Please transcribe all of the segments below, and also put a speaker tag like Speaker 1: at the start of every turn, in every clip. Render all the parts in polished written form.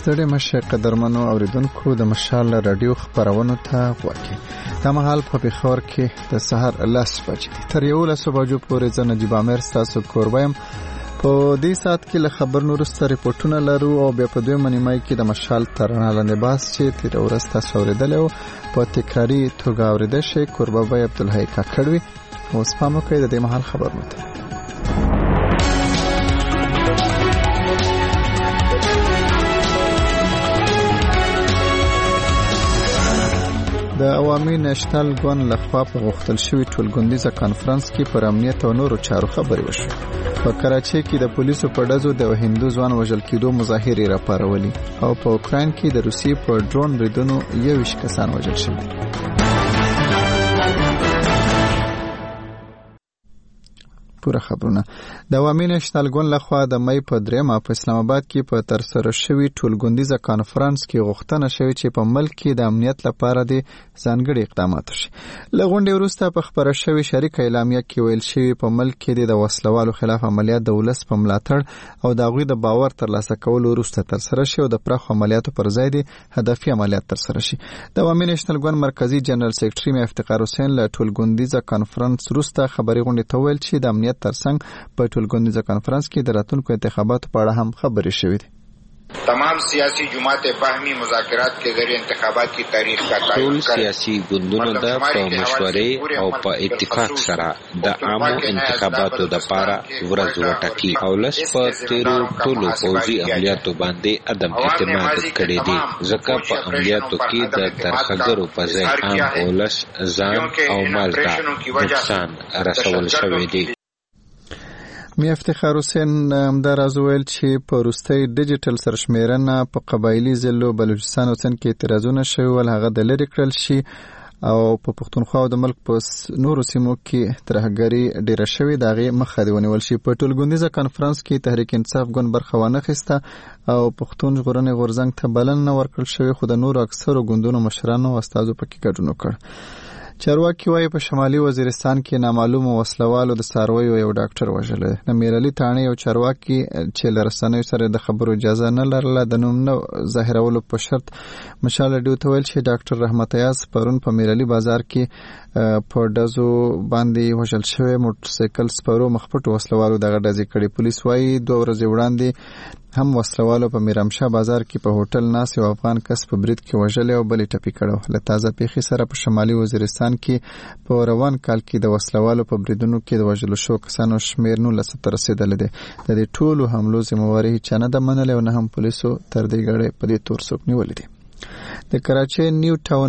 Speaker 1: ستړي مشه قدرمنو اوریدونکو د مشال رادیو خبرونو ته غوږی دا مهال په بخور کې د سحر 10 بجې تر 11 بجو پورې زه نجیب امیر تاسو کوربایم په دې سات کې له خبرونو وروسته ریپورتونه لرو او بیا په دوی منیمای کې د مشال ترانه لاندې باس چې تیر ورځ تاسو اوریدلو په تکراری توګه اوریدل شي کوربای عبدالحی کاکړوي اوس پام وکړئ د دې مهال خبرونه ته د عوامي نېشنل ګوند لخوا په غوښتل شوی ټولګوندیزه کانفرنس کې پر امنیت او نورو چارو خبرې وشوه. په کراچۍ کې د پولیسو په ډزو د هندو ځوان وژل کېدو مظاهرې راپارولې او په اوکراین کې د روسیې په ډرون بریدونو 21 کسان وژل شوي. پوره خبرونه د عوامي نېشنل ګوند لخوا د مې په 3 په اسلام آباد کې په ترسره شوی ټولګوندیزه کانفرنس کې غوښتنه شوې چې په ملک کې د امنیت لپاره د ځانګړي اقدامات وشي. لغونډې وروسته په خبره شوی شریک اعلامیه کې ویل شوی په ملک کې د وسلوالو خلاف عملیات د ولس په ملاتړ او د غوی د باور ترلاسه کولو وروسته ترسره شي او د پراخ عملیاتو پر ځای د هدفي عملیات ترسره شي. د عوامي نېشنل ګوند مرکزی جنرال سیکریټري مې افتخار حسین له ټولګوندیزه کانفرنس وروسته خبري غونډې ته ویل چې د امنیت ترڅنګ په ټولګوندیزه کانفرنس کې د راتلونکو انتخاباتو په اړه هم خبرې شوې دي.
Speaker 2: تمام سیاسی جماعت باهمی مذاکرات کے ذریعے انتخابات کی تاریخ کا تعین
Speaker 3: ټول سیاسي ګوندونو د مشورې او په اتفاق سره د عامو انتخاباتو لپاره ورځ وټاکي او لس په تیرو ټولو پوځي عملیاتو باندې عدم اعتماد کړی دی ځکه په عملیاتو کې د ترخګرو په ځای عام ولس ځان او مال ته نقصان رسول شوی دی.
Speaker 1: می افتخار حسین همدار ازویل چې په روستۍ ډیجیټل سرشمیرنه په قبایلی ضلعو بلوچستان او سند کې اعتراضونه شوي ول هغه د لری کړل شي او په پښتونخوا او د ملک په نورو سیمو کې ترهګری ډیره شوې دغه مخه دی ونیول شي. په ټولګوندیزه کانفرنس کې تحریک انصاف ګوند برخه ونه خسته او پښتون ژغورنې غورځنګ ته بلنه ورکړل شوې خو د نورو اکثرو ګوندونو مشرانو او استادو پکې ګډون وکړ. چارواکي وايي په شمالي وزیرستان کې نامعلوم وسلوالو د سارویو یو ډاکټر وژل. نمیرعلی تانه یو چارواکي چې لرسنوي سره د خبرو اجازه نه لرله د نوم نه ظاهرولو په شرط مشال ډیو ته ویل چې ډاکټر رحمت یاس پرون په میرعلی بازار کې په ډزو باندې وژل شوی موټر سایکل سپرو مخپټ وسلوالو دغه ډزې کړي. پولیس وايي 2 ورځې وړاندې هم وسلوالو په میرامشاه بازار کې په هوټل ناس یو افغان کس په برید کې وژل او بلې ټپي کړو. له تازه پیښې سره په شمالي وزیرستان کې په روان کال کې د وسلوالو په بریدونو کې د وژلو شو کسانو شمیر 19 ته رسیدلی دی. د دې ټولو حملو ذمہواري چا نه ده منلې او نه هم پولیسو تر دې غړې په دې تور څوک نیولې دي. د کراچۍ نیو ټاون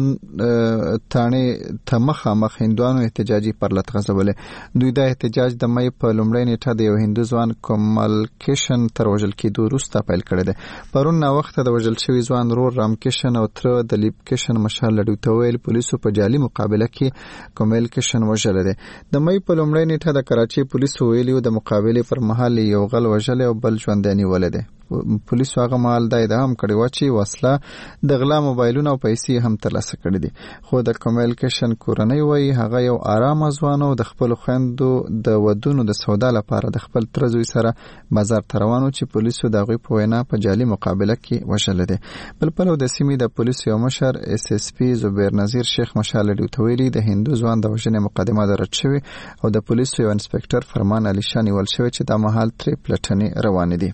Speaker 1: تانه ته مخامخ هندوانو احتجاجي پرلط غځولې. دوی د احتجاج د مې په لومړۍ نیټه د یو هندو ځوان کومل کشن تر وژل کېدو وروسته پیل کړی دی. پرون نا وخت د وژل شوی ځوان رور رام کشن او تر د لیپ کشن مشال لډو ته ویل پولیسو په جعلي مقابله کې کومل کشن وژل دی. د مې په لومړۍ نیټه د کراچۍ پولیسو ویلي د مقابله پر مهال یو غل وژل او بل ژوندانی ولید. پولیسو هغه مال د هم کړي و چې وسله د غلا موبایلونه او پیسې هم ترلاسه کړي دي. خو د کمیلکیشن کورنۍ وایي هغه یو آرام ځوان او د خپل خويندو د ودونو د سودا لپاره د خپل ترزوی سره بازار ته روانو چې پولیسو دغه په وینا په جعلي مقابله کې وژل دي. بل په د سیمې د پولیسو یو مشر اس اس پی زبیر نذیر شیخ مشال دی تویلی د هندو ځوان د وژنې مقدمه درج شوی او د پولیسو یو انسپکټر فرمان علي شانی ول شوی چې د محل تری پلټنې روان دي.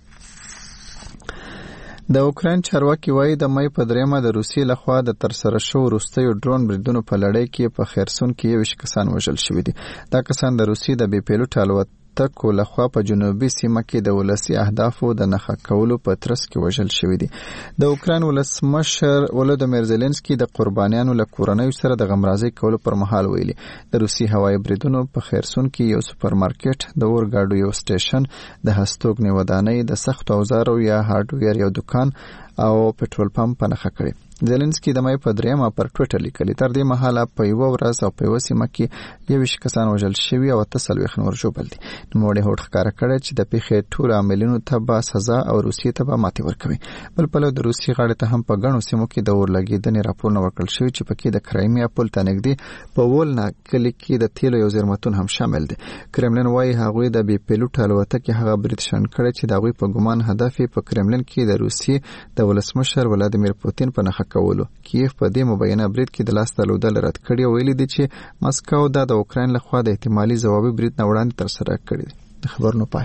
Speaker 1: د اوکراین چارواکي وايي د مې په 3 د روسیې لخوا د ترسره شو روسي ډرون بریدونو په لړۍ کې په خیرسون کې 21 کسان وژل شوي دي. دا کسان د روسیې د بي پیلوټ الوتکو لخوا په جنوبي سیمه کې د ولسی اهدافو د نښه کولو په ترڅ کې وژل شوي دي. د اوکراین ولسمشر ولودیمیر زيلنسکي د قربانیانو له کورنۍ سره د غمرازي کولو پر مهال ویلي د روسي هوایي بریدونو په خیرسون کې یو سوپرمارکټ د اورګاډو یو سټیشن د هستوګنې ودانۍ د سخت اوزارو یا هارډویر یو دکان او پټرول پمپ په نښه کړی. زيلنسکي د مې په 3 پر ټوئیټر لیکلی تر دې مهاله په یو ورځ او په وسیمه کې 21 کسان وژل شوي او 30 نور ژوبل دي. نو وړي هوډ ښکارا کړی چې د پیښې ټول عاملینو ته به سزا او روسیې ته به ماتې ورکوي. بل په د روسي غاړې ته هم په غنو سیمو کې د اورلګیدنې راپورونه ورکړل شوی چې پکې د کرایمیا پل ته نږدې په ولنا کلی کې د تیلو یو زیرمتون هم شامل دي. کرملین وايي هغوی د بي پیلوټ الوتکې هغه برید شن کړی چې د هغوی په ګمان هدف په کرملین کې د روسي د د ولسمشر ولادیمیر پوتین په نخښه کولو. کیف په دې مبینه برید کې د لاس درلودل رد کړی او ویلي دی چې مسکو د اوکراین لخوا د احتمالي ځوابي برید نه وړاندې ترسره کړی دی. د خبرونو پای.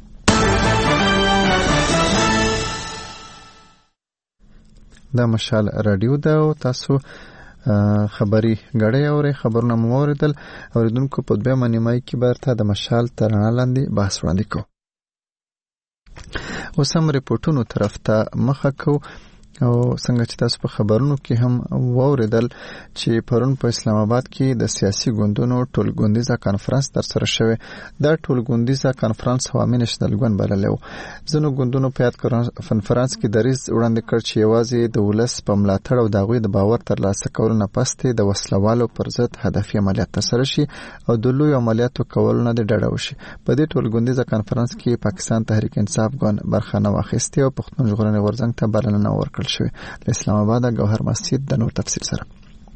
Speaker 1: دا مشال رادیو ده او تاسو خبري غړې اوري خبرونه مو اوریدل. اوریدونکو په دوه نیمای کې برته د مشال ترانه لاندې بحث وړاندې کوو. اوس هم ریپورتونو طرف ته مخه کوو او څنګه چې تاسو په خبرونو کې هم واوریدل چې پرون په اسلام آباد کې د سیاسي ګوندونو ټولګوندیزه کانفرنس ترسره شوه. دا ټولګوندیزه کانفرنس عوامي نېشنل ګوند بللی و. ځینو ګوندونو په یاد کانفرنس کې دریځ وړاندې کړ چې یوازې د ولس په ملاتړ او د هغوی د باور ترلاسه کولو نه پس د وسلوالو پر ضد هدفي عملیات ترسره شي او د لوی عملیاتو کولو نه ډډه وشي. په دې ټولګوندیزه کانفرنس کې پاکستان تحریک انصاف ګوند برخه نه واخیستې او پښتون ژغورنې غورځنګ ته بلنه ورکړه. اسلام آباد گوهر مسجد د نور تفصیل سره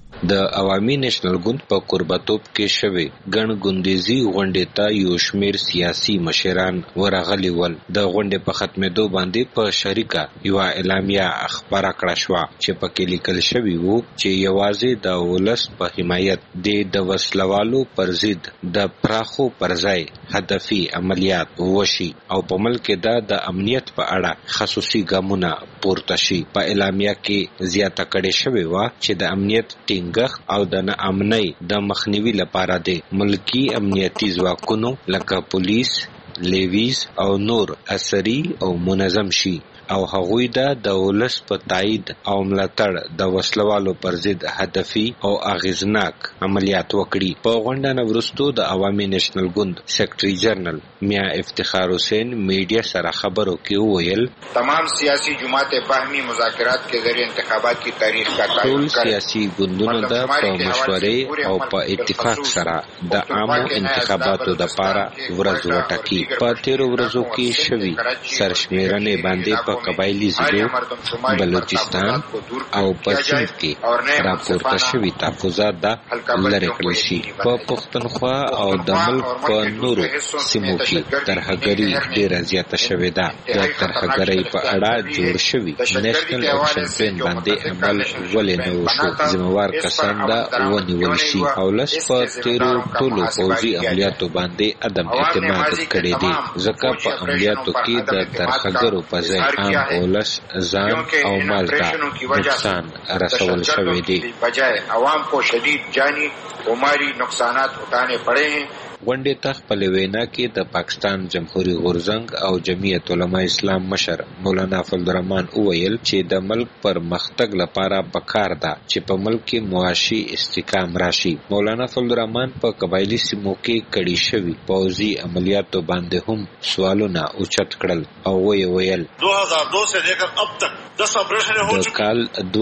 Speaker 3: د عوامي نېشنل ګوند په قربتوب کې شوی ګڼ ګوندیزي غونډې ته یو شمېر سیاسي مشران ورغلي ول. د غونډې په ختمېدو باندې په شریکه یوه اعلامیه خپره کړه شوه چې پکې لیکل شوي وو چې یوازې د ولس په حمایت د وسلوالو پر ضد د پراخو پر ځای هدفي عملیات وشي او په ملک کې د امنیت په اړه خصوصي ګامونه پورته شي. په اعلامیه کې زیاته کړې شوې وه چې د امنیت او د ناامنۍ د مخنیوي لپاره د ملکی امنیتي ځواکونو لکه پولیس، لیویز او نور عصري او منظم شي او هغوی د ولس په تایید او ملاتړ د وسلوالو پر ضد هدفي او اغیزناک عملیات وکړي. په غونډه نه وروسته د عوامي نېشنل ګوند سیکرټري جنرال میاں افتخار حسین میډیا سره خبرو کې وویل
Speaker 2: تمام سیاسي جماعت باهمي مذاکرات کے ذریعے انتخابات کی تاریخ کا تعین
Speaker 3: ټول سیاسي ګوندونو د په مشورې او په اتفاق سره د عامو انتخاباتو د پاره ورځ وټاکي. په تیرو ورځو کې شوي سرشمیرنې باندې په قبایلی ضلعو بلوچستان او پسند کې راپورته شوي تحفظات د لرې کړل شي. په پښتونخوا او د ملک په نورو سیمو کې ترهګري ډېره زیاته شوې ده. د ترهګرۍ په اړه جوړ شوي نیشنل اکشن پلان باندې عمل ولې نه وشو. ذمہوار کسان دا ونیول شي او لس په تیرو ټولو پوځي عملیاتو باندې عدم اعتماد کړی دی ځکه په عملیاتو کې د ترهګرو په ځای ولس ځان او مال ته نقصان رسول شوی دی.
Speaker 2: بجائے عوام کو شدید جانی و مالی نقصانات اٹھانے پڑے ہیں.
Speaker 3: غونډې ته خپل وینا کې د پاکستان جمهوریت غورځنګ او جمعیت علماء اسلام مشر مولانا فضلالرحمن وویل چې د ملک پر مختګ لپاره پکار ده چې په ملک کې معاشي استحکام راشي. مولانا فضلالرحمن په قبایلی سیمو کې کړي شوي پوځي عملیاتو باندې هم سوالونه اوچت کړل او ویل
Speaker 4: 2002 سے لے کر اب تک 10 آپریشن ہو چکے.
Speaker 3: کال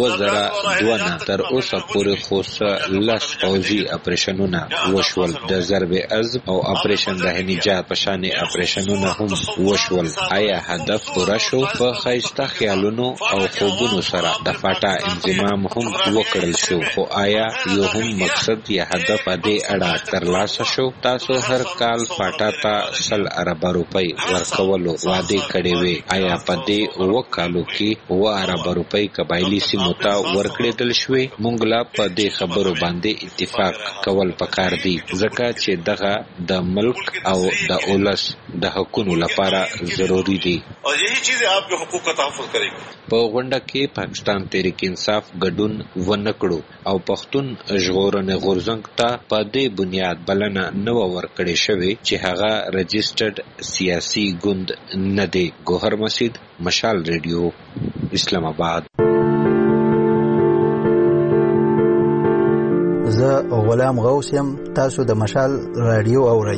Speaker 3: 2002 نه تر اوسه پورې خو لس پوځي اپریشنونه وشول. د ضرب او اپریشن د نجات په شان اپریشنونه هم وشول. آیا هدف پوره شو؟ په خایسته خیالونو او خوبونو سره د فاټا انضمام هم وکړل شو خو آیا یو هم مقصد یا هدف دې اړه ترلاسه شو؟ تاسو هر کال فاټا ته 100 ارب روپۍ ورکولو وعده کړې وې. آیا په دې وکالو کې 2 ارب روپۍ قبایلی سیمو ته ورکړل شوې؟ موږ لا په دې خبرو باندې اتفاق کول پکار دي ځکه چې دغه د ملک او د اولس د حقوقو لپاره ضروری دي
Speaker 4: او یہی چیزیں آپ کے حقوق کا تحفظ کریں گی.
Speaker 3: په غونډه کې پاکستان تحریک انصاف ګډون ونکړو او پښتون ژغورنې غورځنګ ته په دې بنیاد بلنه نه ورکړې شوې چې هغه رجسټرډ سیاسي ګوند نه دی. گوهر مسجد، مشال ریډیو، اسلام آباد.
Speaker 5: زه غلام غوث یم، تاسو د مشال رادیو اورئ.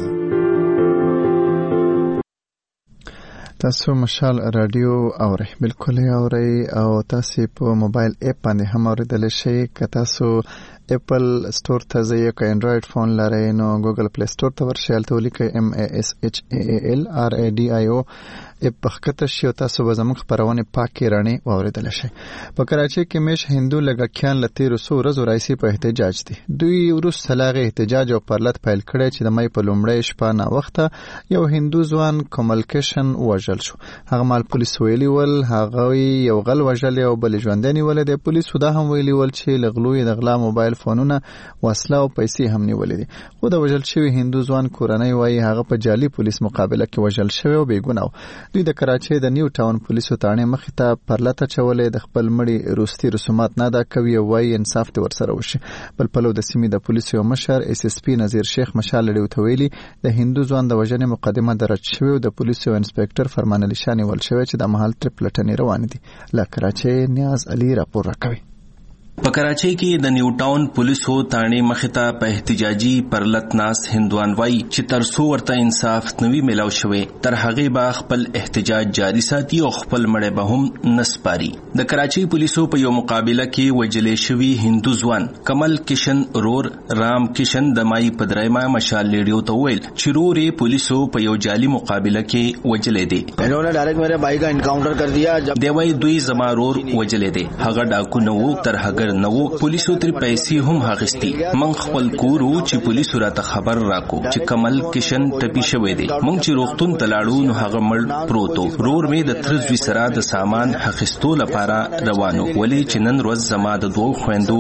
Speaker 1: تاسو مشال رادیو اورئ، بالکل اورئ او تاسو په موبایل اپ باندې هم اوریدل شئ. که تاسو اپل سٹور ته ځئ که انډرایډ فون لرئ نو ګوګل پلی سٹور ته ورشئ، هلته ولیکئ MASHAAL RADIO پخکته شي او تاسو به زموږ خبرونه پاکي رڼې واوریدل شي. په کراچۍ کې مش هندو لګکیان لته رسو ورځ راځي په احتجاج دي. دوی ورس سلاغه احتجاج او پرلط پیل کړي چې د مې په لومړۍ شپه نه وخته یو هندو ځوان کملکشن وژل شو. هغه مال پولیس ویلي ول هغه یو غل وژل او بل ژوندنی ول. د پولیسو دا هم ویلي ول چې لغلوی د غلا موبایل فونونه وسله او پیسې هم نیولې دي. خو د وژل شوی هندو ځوان کورنۍ وایي هغه په جعلي پولیس مقابله کې وژل شوی او بې ګناه. دوی د کراچۍ د نیو ټاون پولیسو تاڼې مخې ته پرلته چولې د خپل مړي روستي رسومات نه ادا کوي او وایي انصاف دې ورسره وشي. بل پلو د سیمې د پولیسو مشر SSP نذیر شیخ مشال لري ته ویلي د هندو ځوان د وژنې مقدمه درج شوی او د پولیسو انسپکټر فرمان علي شاه نیول شوی چې د محل ټریپلټنې روان دي. له کراچۍ نیاز علي راپور راکوي.
Speaker 6: په کراچۍ کې د نیو ټاون پولیسو تاڼې مخته په احتجاجي پرلط ناس هندوان وای چې تر څو ورته انصاف نوي ملاو شوی تر هغه با خپل احتجاج جاری ساتي او خپل مړی به هم نسپاري. د کراچۍ پولیسو په یو مقابله کې وجلې شوی هندو ځوان کمل کشن رور رام کشن د مای په درېما مشال لیډیو ته ویل چې رورې پولیسو په یو جعلي مقابله کې وجلې دي.
Speaker 7: انہوں نے ډایرکټ میرے بھائی کا انکاؤنٹر کر دیا.
Speaker 6: دی وای دوی زما رور وجلې دي. هغه ډاکو نو تر هغه نو پولیسو تر پیسې هم هغستی. من خپل کورو چې پولیسو راته خبر راکو چې کمل کشن ټپي شوی دی. من چې روغتون تلاړو نو هغه مړ پروتو. رور می د ترزوی سره د سامان هغستو لپاره روانو. ولی چې نن ورځ زما د دوه خويندو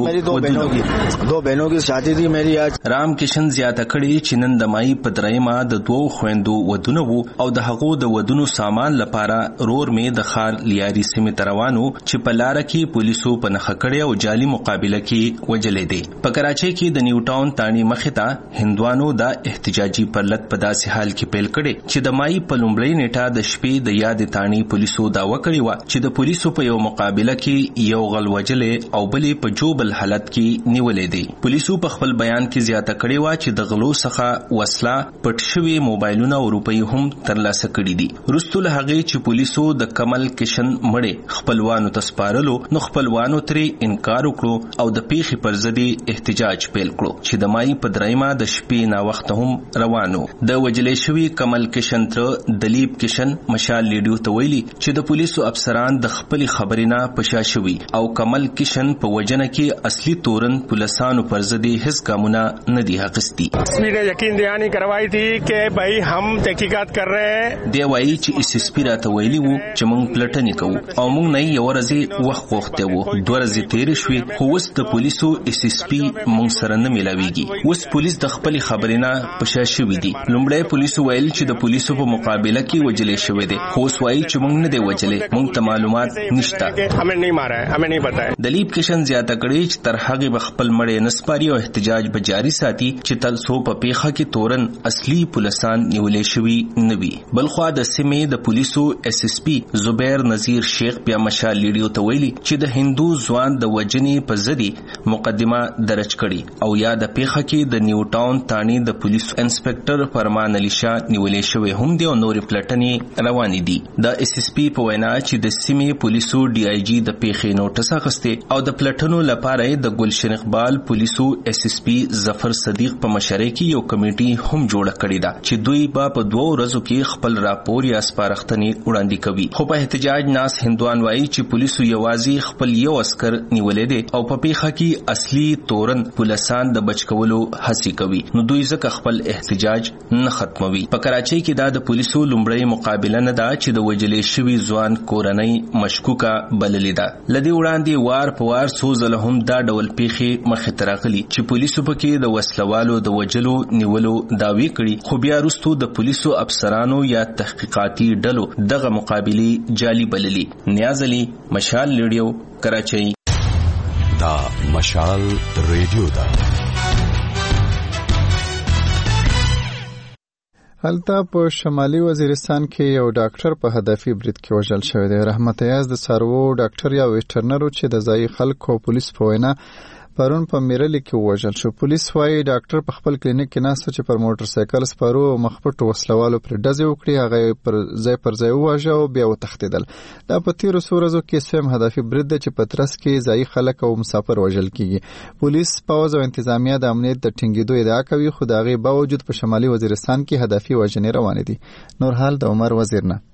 Speaker 6: ودونو
Speaker 7: دو بهنو کی شادي دی میری آج.
Speaker 6: رام کشن زیاته کړي چې نن د مای په درېما د دوه خويندو ودونو او د هغو د ودونو سامان لپاره رور می د خار لیاري سیمه روانو چې په لار کې پولیسو په نخ کړي او جعلي مقابله کې وجلې دي. په کراچۍ کې د نیو ټاون تاڼې مخته هندوانو دا احتجاجي پرلط په داسې حال کې پیل کړي چې د مای په لومړۍ نیټه د شپې د یاد تاڼې پولیسو داوا کړی و چې د پولیسو په یو مقابله کې یو غل وجلې او بلې په جوبل حالت کې نیولې دي. پولیسو په خپل بیان کې زیاته کړی و چې د غلو څخه وسله پټ شوی موبایلونه او روپۍ هم ترلاسه کړي دي. وروسته له هغې چې پولیسو د کمل کشن مړی خپلوانو ته سپارلو نو خپلوانو ترې انکار وکړو او د پیښې پر ضد احتجاج پیل کړو چې د مای په درېما د شپې نا وخت هم روانو. د وجلې شوی کمل کشن تر دلیپ کشن مشال لیډیو ته ویلي چې د پولیسو افسران د خپل خبرې نه پشا شوي او کمل کشن په وجنه کې اصلي تورن پولیسانو پر ضد هیڅ ګامونه نه دي اخیستي.
Speaker 8: SSP نے یقین دہانی کروائی تھی کہ بھائی ہم تحقیقات کر رہے ہیں.
Speaker 6: دی وایي چې SSP راته ویلي وو چې موږ پلټنې کوو او موږ نه یو ورځ وخت غوښته وو. 2 ورځې تیرې شوې خو اوس د پولیسو SSP مونږ سره نه ملاويږي. اوس پولیس د خپل خبرې نه پشا شوی دي. لومړی پولیسو ویل چې د پولیسو په مقابله کې وجلې شوی دي. خو اوس وایي چې مونږ نه دی وجلې. مونږ ته معلومات نشته.
Speaker 8: ہمیں نہیں مارا ہے. ہمیں نہیں پتا ہے.
Speaker 6: دلیپ کشن زیاته کړي چې تر هغه به خپل مړی نسپاري او احتجاج به جاری ساتي چې تل سو په پیخه کې تورن اصلي پولیسان نیولې شوی نه وي. بلخو د سیمې د پولیسو SSP زبیر نذیر شیخ بیا مشال لیډیو ته ویلي چې د هندو ځوان د وجنې په ضد مقدمه درج کړي او یا د پیښه کې د نیو ټاون تاڼې د پولیسو انسپکټر فرمان علي شاه نیولې شوی هم دی او نورې پلټنې روانې دي. د SSP په وینا چې د سیمې پولیسو DIG د پیښې نوټس اخیسته او د پلټنو لپاره د ګلشن اقبال پولیسو SSP ظفر صدیق په مشرۍ کې یو کمیټي هم جوړه کړې ده چې دوی په 2 ورځو کې خپل راپور یا سپارښتنې وړاندې کوي. خو په احتجاج ناس هندوان وایي چې پولیسو یوازې خپل یو عسكر نیولې دي او په پیښه کې اصلي تورن پولیسان د بچ کولو هڅه کوي. نو دوی ځکه خپل احتجاج نه ختموي. په کراچۍ کې د پولیسو لومړی مقابله نه ده چې د وجلې شوی ځوان کورنۍ مشکوکه بللې ده. لدی وړاندې وار په وار څو ځله هم دا ډول پیښې مخې ته راغلي چې پولیسو پکې د وسلوالو د وجلو نیولو داوی کړي. خو بیا وروسته د پولیسو افسرانو یا تحقیقاتي ډلو دغه مقابله جعلي بللې. نیاز علي مشال لیډیو کراچۍ.
Speaker 9: دا مشال ریډیو دا.
Speaker 1: هلته په شمالي وزیرستان کې یو ډاکټر په هدفي برید کې وژل شوی دی. رحمت ایاز د څاروو ډاکټر یا ویټرنر چې د ځایي خلکو پولیس په وینا پرون په میرلی کې وژل شو. پولیس وايي ډاکټر په خپل کلینیک کې ناسته چې پر موټر سایکل سپارو او مخپټ وسلوالو پر ډزې وکړي. هغه پر ځای وواژه او بیا وتښتېدل. دا په تیرو څو ورځو کې سویم هدفي برید دی چې په ترڅ کې ځایي خلک او مسافر وژل کیږي. پولیس پوځ او انتظامیه د امنیت د ټینګېدو ادعا کوي خو د هغې باوجود په شمالي وزیرستان کې هدفي وژنې روانې دي. نور حال د عمر وزیر نه.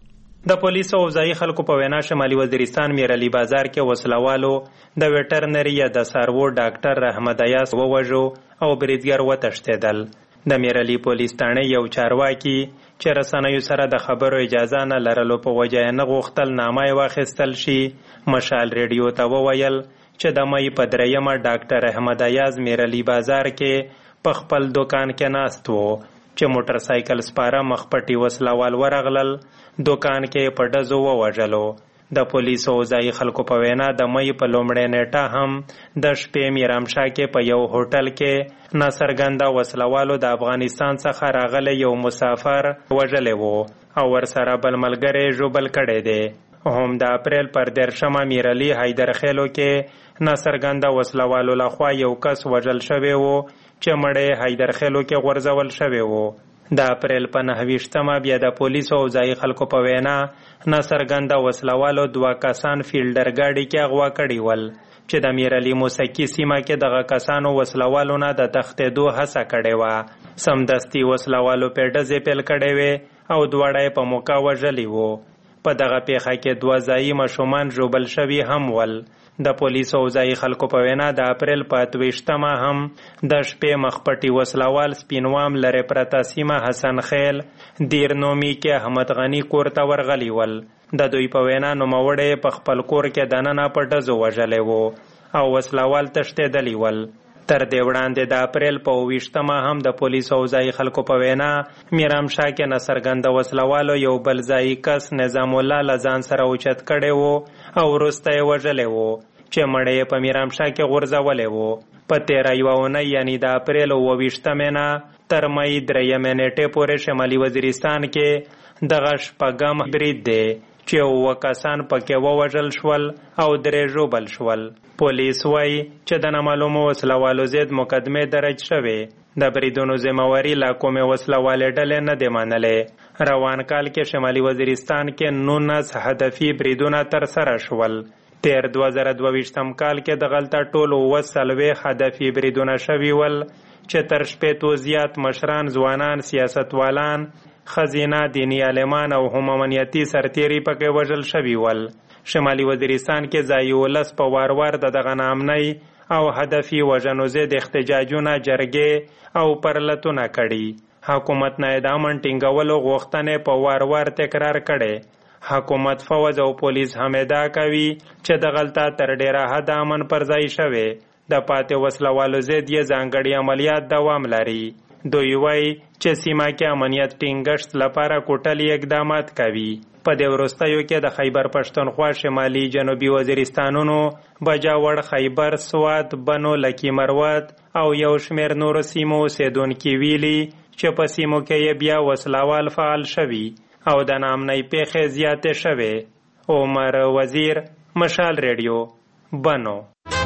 Speaker 10: د پولیسو او ځایي خلکو په وینا شمالي وزیرستان میرعلي بازار کې وسلوالو د ویټرنري یا د څاروو ډاکټر احمد ایاس ووژو او بریدګر وتښتېدل. د میرعلي پولیس تاڼې یو چارواکي چې رسنیو سره د خبرو اجازه نه لرلو په وجه یې نه غوښتل نامه یې واخیستل شي، مشال ریډیو ته وویل چې د مۍ په 3 ډاکټر احمد ایاز میرعلي بازار کې په خپل دوکان کې ناست و چې موټر سایکل سپاره مخپټي وسلوال ورغلل، دوکان کې په ډزو ووژلو. د پولیسو او ځایي خلکو په وینا د مۍ په لومړۍ نیټه هم د شپې میرامشاه کې په یو هوټل کې ناڅرګنده وسلوالو د افغانستان څخه راغلی یو مسافر وژلی و او ورسره بل ملګری ژوبل کړی دی. هم د اپریل پر 10 میرعلي حیدرخیلو کې ناڅرګنده وسلوالو لخوا یو کس وژل شوی و چې مړی حیدرخیلو کې غورځول شوی و. د اپریل په 29 بیا د پولیسو او ځایي خلکو په وینا ناڅرګنده وسلوالو 2 کسان فیلډر ګاډي کې اغوا کړي ول چې د میرعلي موسیقي سیمه کې دغه کسانو وسلوالو نه د تښتېدو هڅه کړې وه. سمدستي وسلوالو په ډزې پیل کړې وې او دواړه په موقع وژلي وو. په دغه پیښه کې 2 ځایي ماشومان ژوبل شوي هم ول. د پولیسو او ځایي خلکو په وینا د اپریل په 28 هم د شپې مخپټي وسلوال سپینوام لرې پرته سیمه حسن خیل دیر نومي کې احمد غني کور ته ورغلي ول. د دوی په وینا نوموړی په خپل کور کې دننه په ډزو وژلی و او وسلوال تښتېدلی ول. تر دې وړاندې د اپریل په 28 هم د پولیسو او ځایي خلکو په وینا میرامشاه کې ناڅرګنده وسلوالو یو بل ځایي کس نظام الله له ځان سره اوچت کړی و او وروسته یې وژلی و چې مړی یې په میرامشاه کې غورځولی و. په 13 اونۍ یعنې د اپریل 28 نه تر مۍ 3 نیټې پورې شمالي وزیرستان کې دغه شپږم برید دی چې 9 کسان پکې ووژل شول او 3 ژوبل شول. پولیس وایي چې د نامعلومو وسلوالو ضد مقدمې درج شوې. د بریدونو ذمهواري لا کومې وسلوالې ډلې نه دی منلې. روان کال کې شمالي وزیرستان کې 19 هدفي بریدونه ترسره شول. تیر 2022 کال کې دغلته ټول 40 هدفي بریدونه شوي ول چې تر 60 زیات مشران، ځوانان، سیاستوالان، خزینه، دینی عالمان او هم امنیتي سرتیري پکې وژل شوي ول. شمالي وزیرستان کې ځایي ولس په وار د دغه نامنۍ او هدفي وژنو ضد احتجاجونه، جرګې او پرلتونه کړي. حکومت نه د امن ټینګولو غوښتنې په وار تکرار کړي. حکومت، فوج او پولیس هم ادعا کوي چې دغلته تر ډیره حد امن پر ځای شوی. د پاتې وسلوالو ضد یې ځانګړي عملیات دوام لري. دوی وایي چې سیمه کې امنیت ټینګښت لپاره کوټلي اقدامات کوي. په دې وروستیو کې د خیبر پښتونخوا شمالي جنوبي وزیرستانونو بجاور، خیبر، سوات، بنو، لکی مروت او یو شمیر نورو سیمو اوسیدونکي ویلي چې په سیمو کې یې بیا وسلوال فعال شوي او د نامنۍ پیښې زیاتې شوې. عمر وزیر، مشال ریډیو، بنو.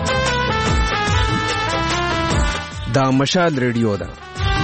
Speaker 11: دا مشال ریډیو ده.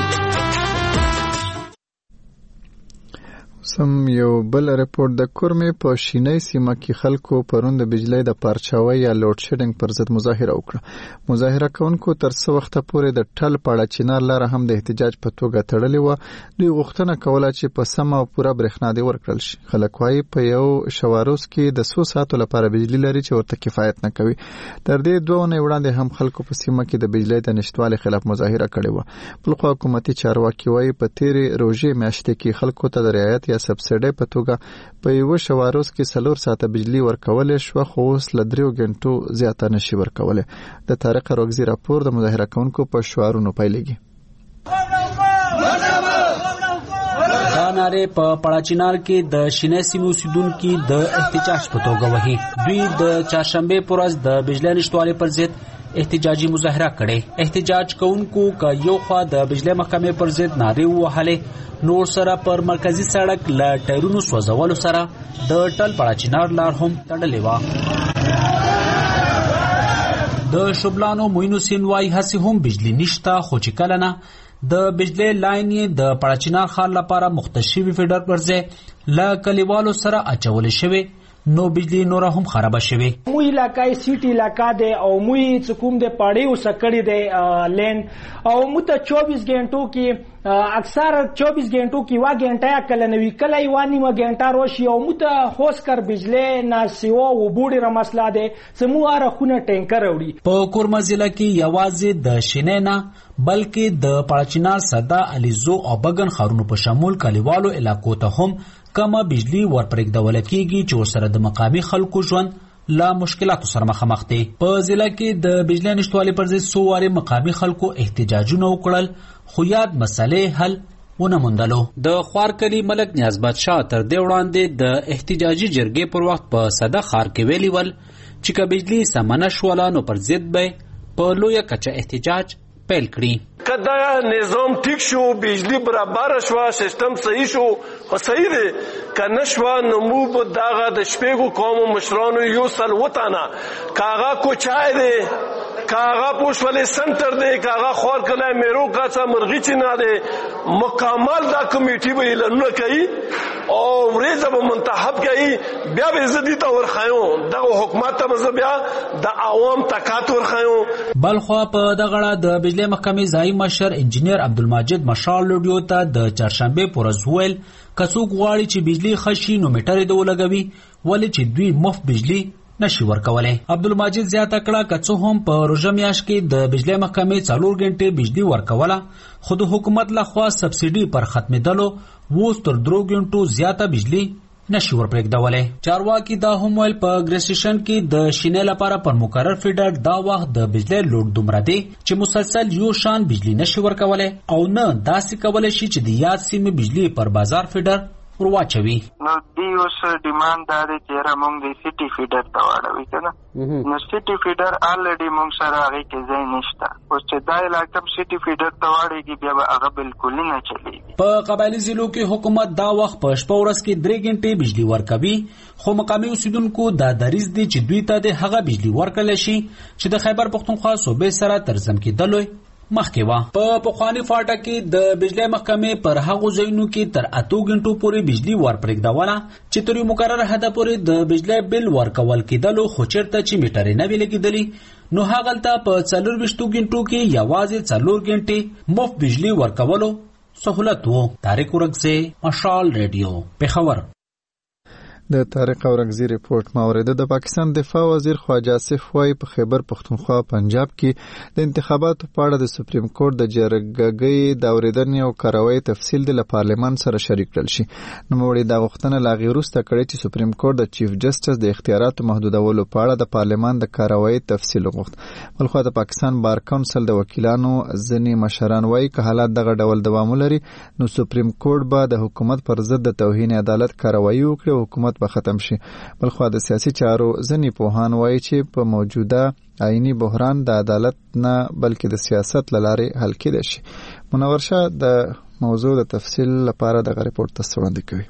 Speaker 1: سم یو بل رپورټ د کورمې په شینای سیمه کې خلکو پرون د بجلی د پارچاوي یا لوډ شیډینګ پر ضد مظاهره وکړه. مظاهره کوونکو تر څو وخت پورې د ټل پاړه چینار لاره هم د احتجاج په توګه تړلې و. دوی غوښتنه کوله چې په سم او پوره برېښنا دې ورکړل شي. خلک وايي په یو شواروز کې د 100 ساعتو لپاره بجلی لري چې ورته کفایت نه کوي. تر دې 2 اونۍ وړاندې هم خلکو په سیمه کې د بجلی د نشټوالي خلاف مظاهره کړې و. بلخو حکومتي چارواکي وايي په تیرې روژې میاشتې کې خلکو ته د رعایت یا سبسیډي په توګه په یو شواروز کې 4 ساعته بجلی ورکول شو، خو اوس له 3 غنټو زیاته نشي ورکول. د طارق روغزي راپور د مظاهره کوونکو په شعارونو پیلېږي.
Speaker 12: دا ناره په پړاچینار کې د شینې سیمو اوسیدونکو د احتجاج په توګه وهي. دوی د چهارشنبه پر ورځ د بجلی نشټوالي پر ضد احتجاجي مظاهره کړې. احتجاج کوونکو که یو خوا د بجلی محکمې پر ضد نارې ووهلې، نور سره پر مرکزی سړک له ټایرونو سوځولو سره د ټل پړاچینار لار هم تړلې وه. د شبلانو موینو سین وایي هسې هم بجلی نشته، خو چې کله نه د بجلی لاین یې د پړاچینار ښار لپاره مختص شوي فیډر پر ځای له کلیوالو سره اچول شوی. نو بجلی نور هم خراب شوه.
Speaker 13: مو علاقې سیټ علاقہ ده او مو څکوم ده پاړې وسکړې ده لین او مو ته 24 غنټو کې اکثر 24 غنټو کې وا غنټه کله نوي کله یوانی ما غنټه روشي او مو ته خوش کر بجلی ناسیو و بوډي را مسله ده سمو ارخونه ټینکر وړي.
Speaker 12: په کورما ضلع کې یوازې د شینینا بلکې د پړچینار صدا علیزو او بغن خارونو په شمول کلیوالو علاقو ته هم کمه بجلی ورپرېږدول کېږي چې ورسره د مقامي خلکو ژوند لا مشکلاتو سره مخامخ دي. په ضلع کې د بجلی نشتوالي پر ضد څو وارې مقامي خلکو احتجاجونه وکړل خو یاد مسلې حل ونه موندلو. د خوارکلي ملک نیازباد شاه تر دې وړاندې د احتجاجي جرګې پر وخت په صدا ښار کې ویلي ول چې که بجلی سمه نه شوله نو پر ضد به په لویه کچه احتجاج پیل کړي.
Speaker 14: کدا نظام ٹھیک شو بجلی برابر شو سیستم صحیح شو خو صحیح دی کنه شو نو مو په داغه د شپږو قوم مشرانو یو سل وتانا کاغه کوچای دی کاغه پوښولې سنټر دی کاغه خور کله میرو کا څا مرغی چنا دی مکمل دا کمیټي به لنه کوي او ورځ به منتخب کوي بیا به عزت ته ورخایو د حکومت ته بیا د عوام تکات ورخایو.
Speaker 12: بلخو په دغه د بجلی محکمې ځای مشر انجینیر عبدالمجید مشال لوډیو ته د چهارشنبه پر ورځ وویل که څوک غواړي چې بجلی خشي نو میټر یې ولګوي ولې چې دوی مفت بجلی نشي ورکولای. عبدالمجید زیاته کړه که څه هم په روژه میاشت کې د بجلی محکمې 4 غنټې بجلی ورکوله خو د حکومت لخوا سبسیډي پر ختمېدلو اوس تر 3 غنټو زیاته بجلی نشي ورپرېږدولی. چارواکي دا هم ویل په ګریسټیشن کې د شینې لپاره پر مقرر فیډر دا وخت د بجلی لوډ دومره دی چې مسلسل یو شان بجلی نشي ورکولی او نه داسې کولی شي چې د یاد سیمې بجلی پر بازار فیډر ورواچوي.
Speaker 15: نو دی اوس ډیماند دا دی چې را موږ د سیټي فیډر ته واړوي که نه نو سیټي فیډر الریډي موږ سره هغې کې ځای نشته اوس چې دا علاقه سیټي فیډر ته واړېږي بیا به هغه بلکلي نه چلېږي.
Speaker 12: په قبایلي ضلعو کې حکومت دا وخت په شپه ورځ کې 3 غنټې بجلی ورکوي خو مقامي اوسیدونکو دا دریځ دی چې دوی ته د هغه بجلی ورکړلی شي چې د خیبر پښتونخوا صوبې سره ترسم کېدلو مخکې وه. په پخواني فاټه کې د بجلی محکمې پر هغو ځایونو کې تر 8 غنټو پورې بجلی ورپرېږدوله چې تر یو مقرر حده پورې د بجلی بل ورکول کېدلو خو چېرته چې میټرې نه وي لګېدلي نو هغلته په 24 غنټو کې یوازې 4 غنټې مفت بجلی ورکولو سهولت و. طارق ورکزی مشال ریډیو پېښور.
Speaker 1: د طارق اورنګزی ریپورت ماورده د پاکستان دفاع وزیر خواجه آصف وای په خیبر پښتونخوا پنجاب کې د انتخاباتو په اړه د سپریم کورټ د جرګې د اوریدنې او کاروایی تفصیل د پارلمان سره شریک کړل شي. نو موږ د غوښتنه لاغي وروسته کړې چې سپریم کورټ د چیف جسټس د اختیاراتو محدودولو په اړه د پارلمان د کاروایی تفصیل وغوښت. بلخو د پاکستان بار کونسل د وکیلانو ځینې مشران وایي که حالات دغه ډول دوام ولري نو سپریم کورټ به د حکومت پر ضد د توهین عدالت کاروایی وکړي او حکومت به ختم شي. بلخو د سیاسي چارو ځینې پوهان وایي چې په موجوده آئینی بحران د عدالت نه بلکې د سیاست له لارې حل کېدای شي. منور شاه د موضوع د تفصیل لپاره دغه ریپورت تاسو وړاندې کوي.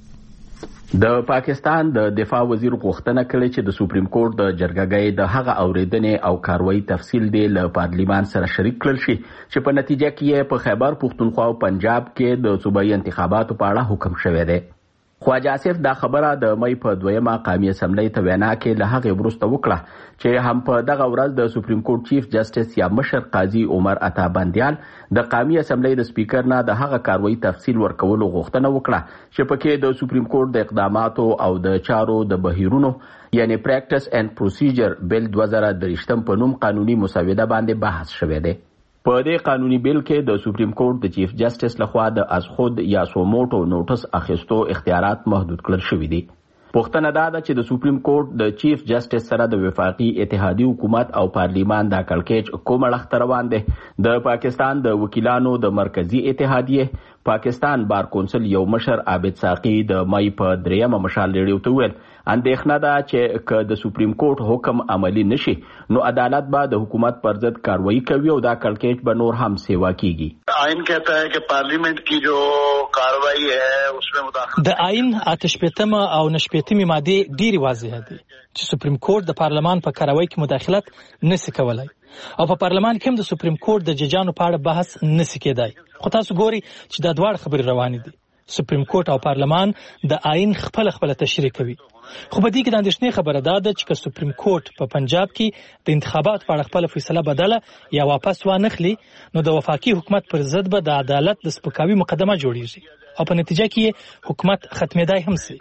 Speaker 16: د پاکستان د دفاع وزیر غوښتنه کړې چې د سپریم کورټ د جرګې د هغه اوریدنې او کاروایی تفصیل دی له پارلیمان سره شریک کړل شي چې په نتیجه کې په خیبر پښتونخوا او پنجاب کې د صوبایي انتخاباتو په اړه حکم شوی دی. خواجه آصف دا خبره د مې په 2مه قومي اسمبلی ته وینا کې له هغې وروسته وکړه چې هم په دغه ورځ د سپریم کورټ چیف جسټس یا مشر قاضي عمر عطا بندیال د قومي اسمبلی د سپیکر نه د هغه کاروایی تفصیل ورکولو غوښتنه وکړه چې پکې د سپریم کورټ د اقداماتو او د چارو د بهیرونو یعنی پریکټس اینڈ پروسیجر بل 2023 په نوم قانوني مسوده باندې بحث شوی دی. په دې قانوني بیل کې د سپریم کورټ د چیف جسټس لخوا د از خود یا سوموټو نوټس اخیستو اختیارات محدود کړل شوي دي. پوښتنه دا ده چې د سپریم کورټ د چیف جسټس سره د وفاقي اتحادیې حکومت او پارلیمان د کړکېچ کوم اړخ روان دی. د پاکستان د وکیلانو د مرکزی اتحادیې پاکستان بار کونسل یو مشر عابد ساقي د مې په 3مه مشال ریډیو ته ویل اندېښنه ده چې که د سپریم کورټ حکم عملی نشي نو عدالت به د حکومت پر ضد کاروایی کوي او دا کړکېچ به نور هم سیوا کیږي.
Speaker 4: آئین کہتا ہے کہ پارلیمنٹ کی جو کاروائی ہے اس میں مداخلت
Speaker 17: د آئین 88 او 89 ماده ډیره واضحه دي چې سپریم کورټ د پارلمان په کاروایی کې مداخلت نشي کولای او په پارلمان کې هم د سپریم کورټ د ججانو په اړه بحث نشي کېدای. خو تاسو ګوري چې دا دواړه خبرې روانې دي. سپریم کورټ او پارلمان د آئین خپل تشریح کوي. خو په دې کې د اندېښنې خبره ده چې سپریم کورټ په پنجاب کې د انتخاباتو په اړه خپل فیصله بدله یا واپس وانخلي، نو د وفاقي حکومت پر ضد به د عدالت د سپکاوي مقدمه جوړیږي او په نتیجه کې حکومت ختمېدای هم سي.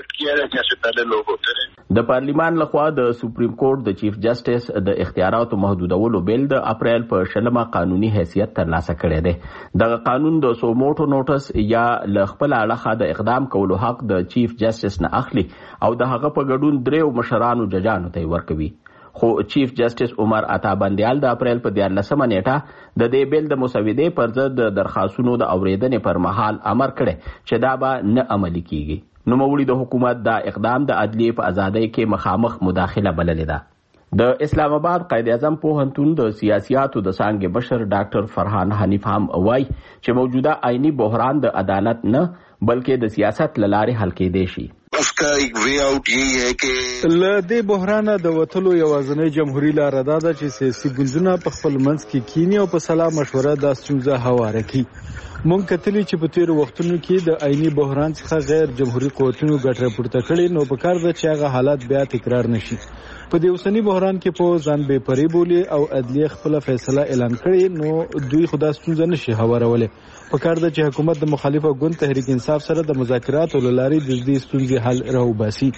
Speaker 16: د پارلیمان لخوا د سپریم کورټ د چیف جسټس د اختیاراتو محدودولو بیل د اپریل په 16 قانوني حیثیت ترلاسه کړی دی. دغه قانون د سوموټو نوټس یا ل خپل اړخه د اقدام کولو حق د چیف جسټس نه اخلي او د هغه په ګډون دریو مشرانو ججانو ته ورکوي. خو چیف جسټس عمر عطا بندیال د اپریل په 14 نیټه د دې بیل د مسودې پر ضد د درخواستونو د اوریدنې پر مهال امر کړی چې دا به نه عملي کیږي. نوموړي د حکومت دا اقدام د عدلیې په ازادۍ کې مخامخ مداخله بللې ده. د اسلام آباد قائد اعظم پوهنتون د سیاسياتو د څانګې مشر ډاکټر فرحان حنیف هم وایي چې موجوده آئینی بحران د عدالت نه بلکې د سیاست لارې حل کېدی شي.
Speaker 18: उसका एक way out यही है कि
Speaker 19: د بحران د وټلو یوازنۍ جمهوریت لار ده چې سیاسي ګوندونه په خپل منځ کې کینی او په سلا مشوره د ستونزه هواره کړي. مونږ کتلی چې په تیر وختونو کې د آئینی بحران څخه غیر جمهوریت قوتونو ګټه پورته کړي، نو په کار ده چې هغه حالات بیا تکرار نشي. په دې اوسنی بحران کې په ځان بے پرې بولی او عدلیه خپل فیصله اعلان کړي، نو دوی خدا ستونزه نشي هوارولې. په کار ده چې حکومت د مخالفه ګوند تحریک انصاف سره د مذاکراتو لاري د دې ستونزې حل راوباسي.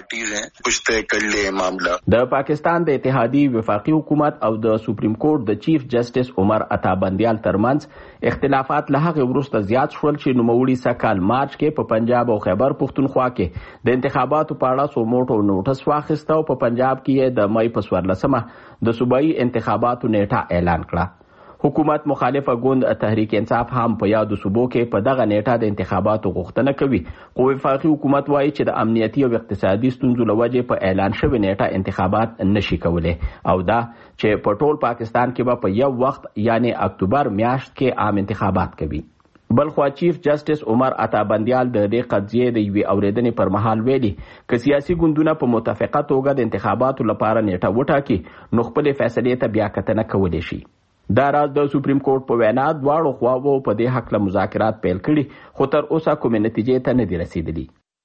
Speaker 16: د پاکستان د اتحادی وفاقي حکومت او د سپریم کورټ د چیف جسټس عمر عطا بندیال ترمنځ اختلافات له هغه وروسته زیات شول چې نوموړي سکهال مارچ کې په پنجاب او خیبر پختونخوا کې د انتخاباتو په اړه سوموټو نوټس واخیسته او په پنجاب کې د مې په 14مه د صوبایي انتخاباتو نیټه اعلان کړه. حکومت مخالفه ګوند تحریک انصاف هم په یادو صوبو کې په دغه نیټه د انتخاباتو غوښتنه کوي. خو وفاقي حکومت وایي چې د امنیتي او اقتصادي ستونزو له وجې په اعلان شوې نیټه انتخابات نشي کولی او دا چې په ټول پاکستان کې به په یو وخت یعنی اکتوبر میاشت کې عام انتخابات کوي. بلخوا چیف جسټس عمر عطا بندیال د دې قضیې د یوې اوریدنې پر مهال ویلي که سیاسي ګوندونه په متفقه توګه د انتخاباتو لپاره نیټه وټاکي نو خپلې فیصلې ته بیا کتنه کولی شي. دا راز د سپریم کورټ په وینا دواړو خواوو په دې حق له مذاکرات پیل کړي خو تر اوسه کومې نتیجې ته نه دي رسیدلي.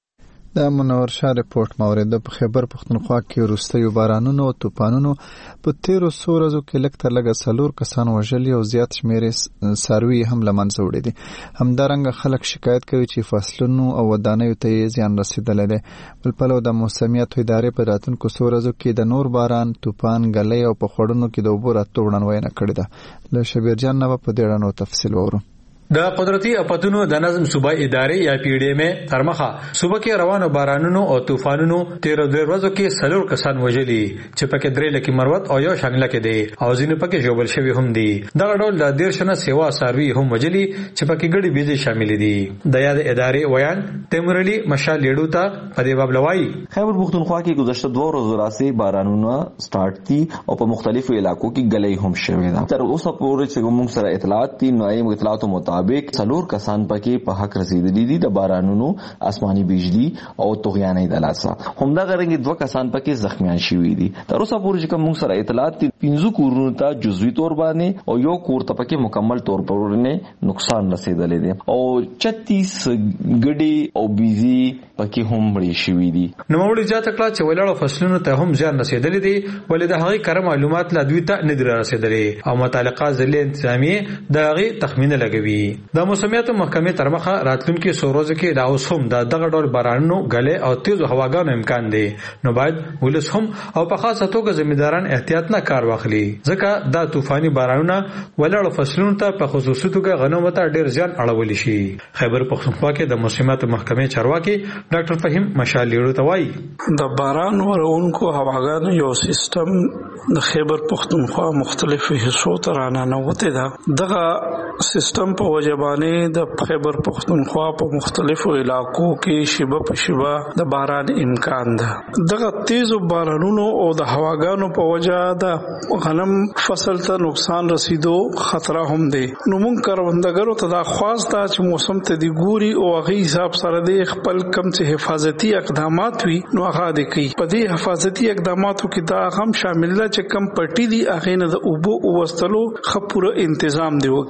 Speaker 1: د منور شاه رپورټ مورید په خیبر پختونخوا کې وروستیو بارانونو او طوفانونو په 13 ورځو کې لږ تر لږه 4 کسان وژلي او زیات شمېر څاروي هم له منځه وړي دي. همدارنګه خلک شکایت کوي چې فصلونو او ودانیو ته زیان رسیدلی دی. بل پلو د موسمیات ادارې په راتلونکو ورځو کې د نور باران، طوفان، ګلۍ او په خوړونو کې د اوبو راتلو وړاندوینه کړې ده. له شبیر جان نه په دې اړه تفصیل وورو.
Speaker 20: د قدرتي آفتونو د نظم صوبایي ادارې یا پی ډی ایم ترمخه صوبه کې روانو بارانونو او طوفانونو 13 ورځو کې 4 کسان وژلي چې پکې 3 لکه مروت او یو شامل کې دي او ځینې پکې ژوبل شوی هم دي. دغه ډول د 13 سیوا سروي هم وژلي چې پکې ګډي بيزي شامل دي. د یاد ادارې ویان تیمورلی مشال لیډو ته په دې باب لوي
Speaker 21: خیبر پختونخوا کې گذشته 2 ورځې راځي بارانونه سٹارټ دي او په مختلفو علاقو کې ګلۍ هم شوې ده. تر اوسه پورې چې موږ سره اطلاعات دي نو ایم اطلاعاتو مطابق 4 کسان پکې په حق رسیدلي دي د بارانونو، آسماني بجلی او طغیاني د لاسه. همدغه رنګ 2 کسان پکې زخمیان شوي دي. تر اوسه پورې چې موږ سره اطلاعات دي 15 کورونو ته جزوي تور باندې او یو کور ته پکې مکمل تور باندې نقصان رسیدلی دی او 36 ګډي او بيزي پکې هم مړي شوي دي.
Speaker 20: نو موږ ځات کړه چې ولاړو فصلونو ته هم ځان رسیدلی دي ولې د هغې کار معلومات لا دوی ته نه درا رسیدلي او متعلقه ځلې انتظامیه د هغې تخمینه لګوي. د موسمیات محکمې ترمخه راتلونکي سوروزو کې دا اوس هم دغه ډول بارانونو، غلې او تیزو هواګانو امکان دی. نو باید ولس هم او په خاصه توګه ځمېداران احتیاط نه کار واخلي ځکه دا طوفاني بارانونه ولاړو فصلونو ته په خصوصي توګه غنمو ته ډیر ځان اړولی شي. خیبر پختونخوا کې د موسمیات محکمې چارواکي ډاکټر فهیم مشال لیډو ته وایي
Speaker 22: د باران ورونکو هواګانو یو سیستم د خیبر پختونخوا مختلفو حصو ته راننوته ده. دغه سیستم په وجبانه د خیبر پختونخوا په مختلفو علاقو کې شیبه په شیبه د باران امکان ده. دغه تیزو بارانونو او د هواګانو په وجه د غنم فصل ته نقصان رسیدو خطر هم دی. نو موږ کروندګرو ته دا خواص ده چې موسم ته دی ګوري او هغه حساب سره د خپل کم څه حفاظتي اقدامات وي نو هغه د کوي. په دې حفاظتي اقداماتو کې دا هم شامل ده چې کم پټي دي هغه نه د اوبو او وستلو خپوره تنظیم دی وکي.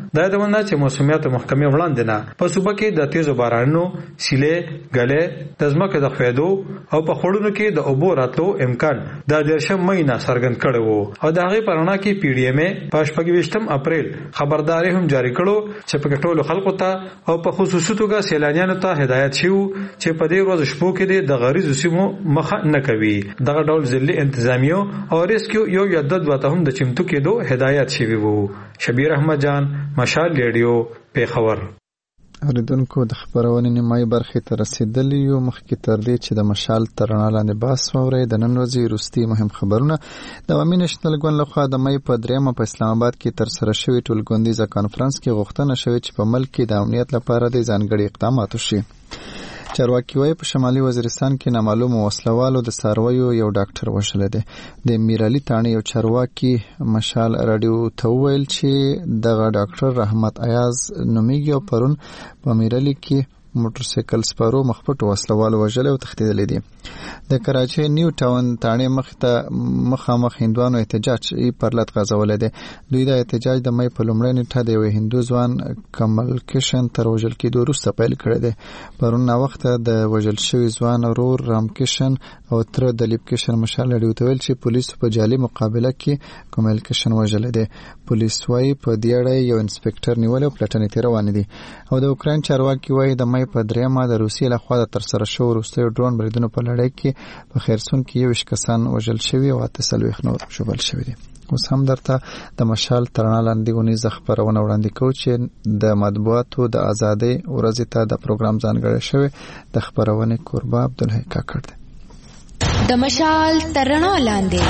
Speaker 20: د یادونه چې موسمیات محکمې وړاندې نه په صوبه کې د تیزو بارانونو سیلې غلې د ځمکې د خوېدو او په خړونو کې د اوبو راتلو امکان د 13 مې نه څرګند کړي وو او د هغې پرونه کې پی ډی ایم په 28 اپریل خبرداري هم جاری کړو چې په ټولو خلکو ته او په خصوصي توګه سیلانیانو ته هدایت شوی چې په دې ورځ شپو کې د غریزو سیمو مخه نه کوي دغه ډول ځلې انتظامیو او ریسکیو یو یادد وته هم د چمتو کېدو هدایت شوی وو. شبیر احمد جان، مشال ریډیو، پیښور.
Speaker 1: اوریدونکو د خبرونې نیمایي برخې ته رسیدلي یو. مخکې تر دې چې د مشال تر رڼا لاندې بحث واورئ د نن ورځې وروستي مهم خبرونه. د عوامي نېشنل ګوند لخوا د مې په 3 په اسلام آباد کې ترسره شوي ټولګوندیزه کانفرنس کې غوښتنه شوې چې په ملک کې د امنیت لپاره د ځانګړي اقدامات وشي. چارواکي وايي په شمالي وزیرستان کې نامعلوم وسلوالو د څارویو یو ډاکټر وژلی دی. د میرعلي تاڼې یو چارواکي مشال راډیو ته وویل چې دغه ډاکټر رحمت ایاز نومیږي او پرون په میرعلي کې موټر سایکل سپارو مخپټ وسلوال وژلی او تښتېدلی دي. د کراچۍ نیو ټاون تاڼې مخامخ هندوانو احتجاج پرلط غځولی دی. دوی دا احتجاج د مې په لومړۍ نیټه د یوه هندو ځوان کمل کشن تر وژل کېدو وروسته پیل کړی دی. پرون ناوخته د وژل شوي ځوان ورور رام کشن او تره دلیپ کشن مشال راډیو ته ویل چې پولیسو په جعلي مقابله کې کمل کشن وژلی دی. پولیس وایي په دې اړه یو انسپکټر نیولی او پلټنې ترې روانې دي. او د اوکراین چارواکي وایي د مې په 3 د روسیې لخوا د ترسره شوو وروستیو ډرون بریدونو په لړۍ کې په خیرسون کې 21 کسان وژل شوي او 48 نور ژوبل شوي دي. اوس هم درته د مشال تر رڼا لاندې ونیزه خپرونه وړاندې کوو چې د مطبوعاتو د ازادۍ ورځې ته د پروګرام ځانګړی شوی. د خپرونې کوربه عبدالحی کاکړ دی.
Speaker 2: د مشال تر رڼا لاندې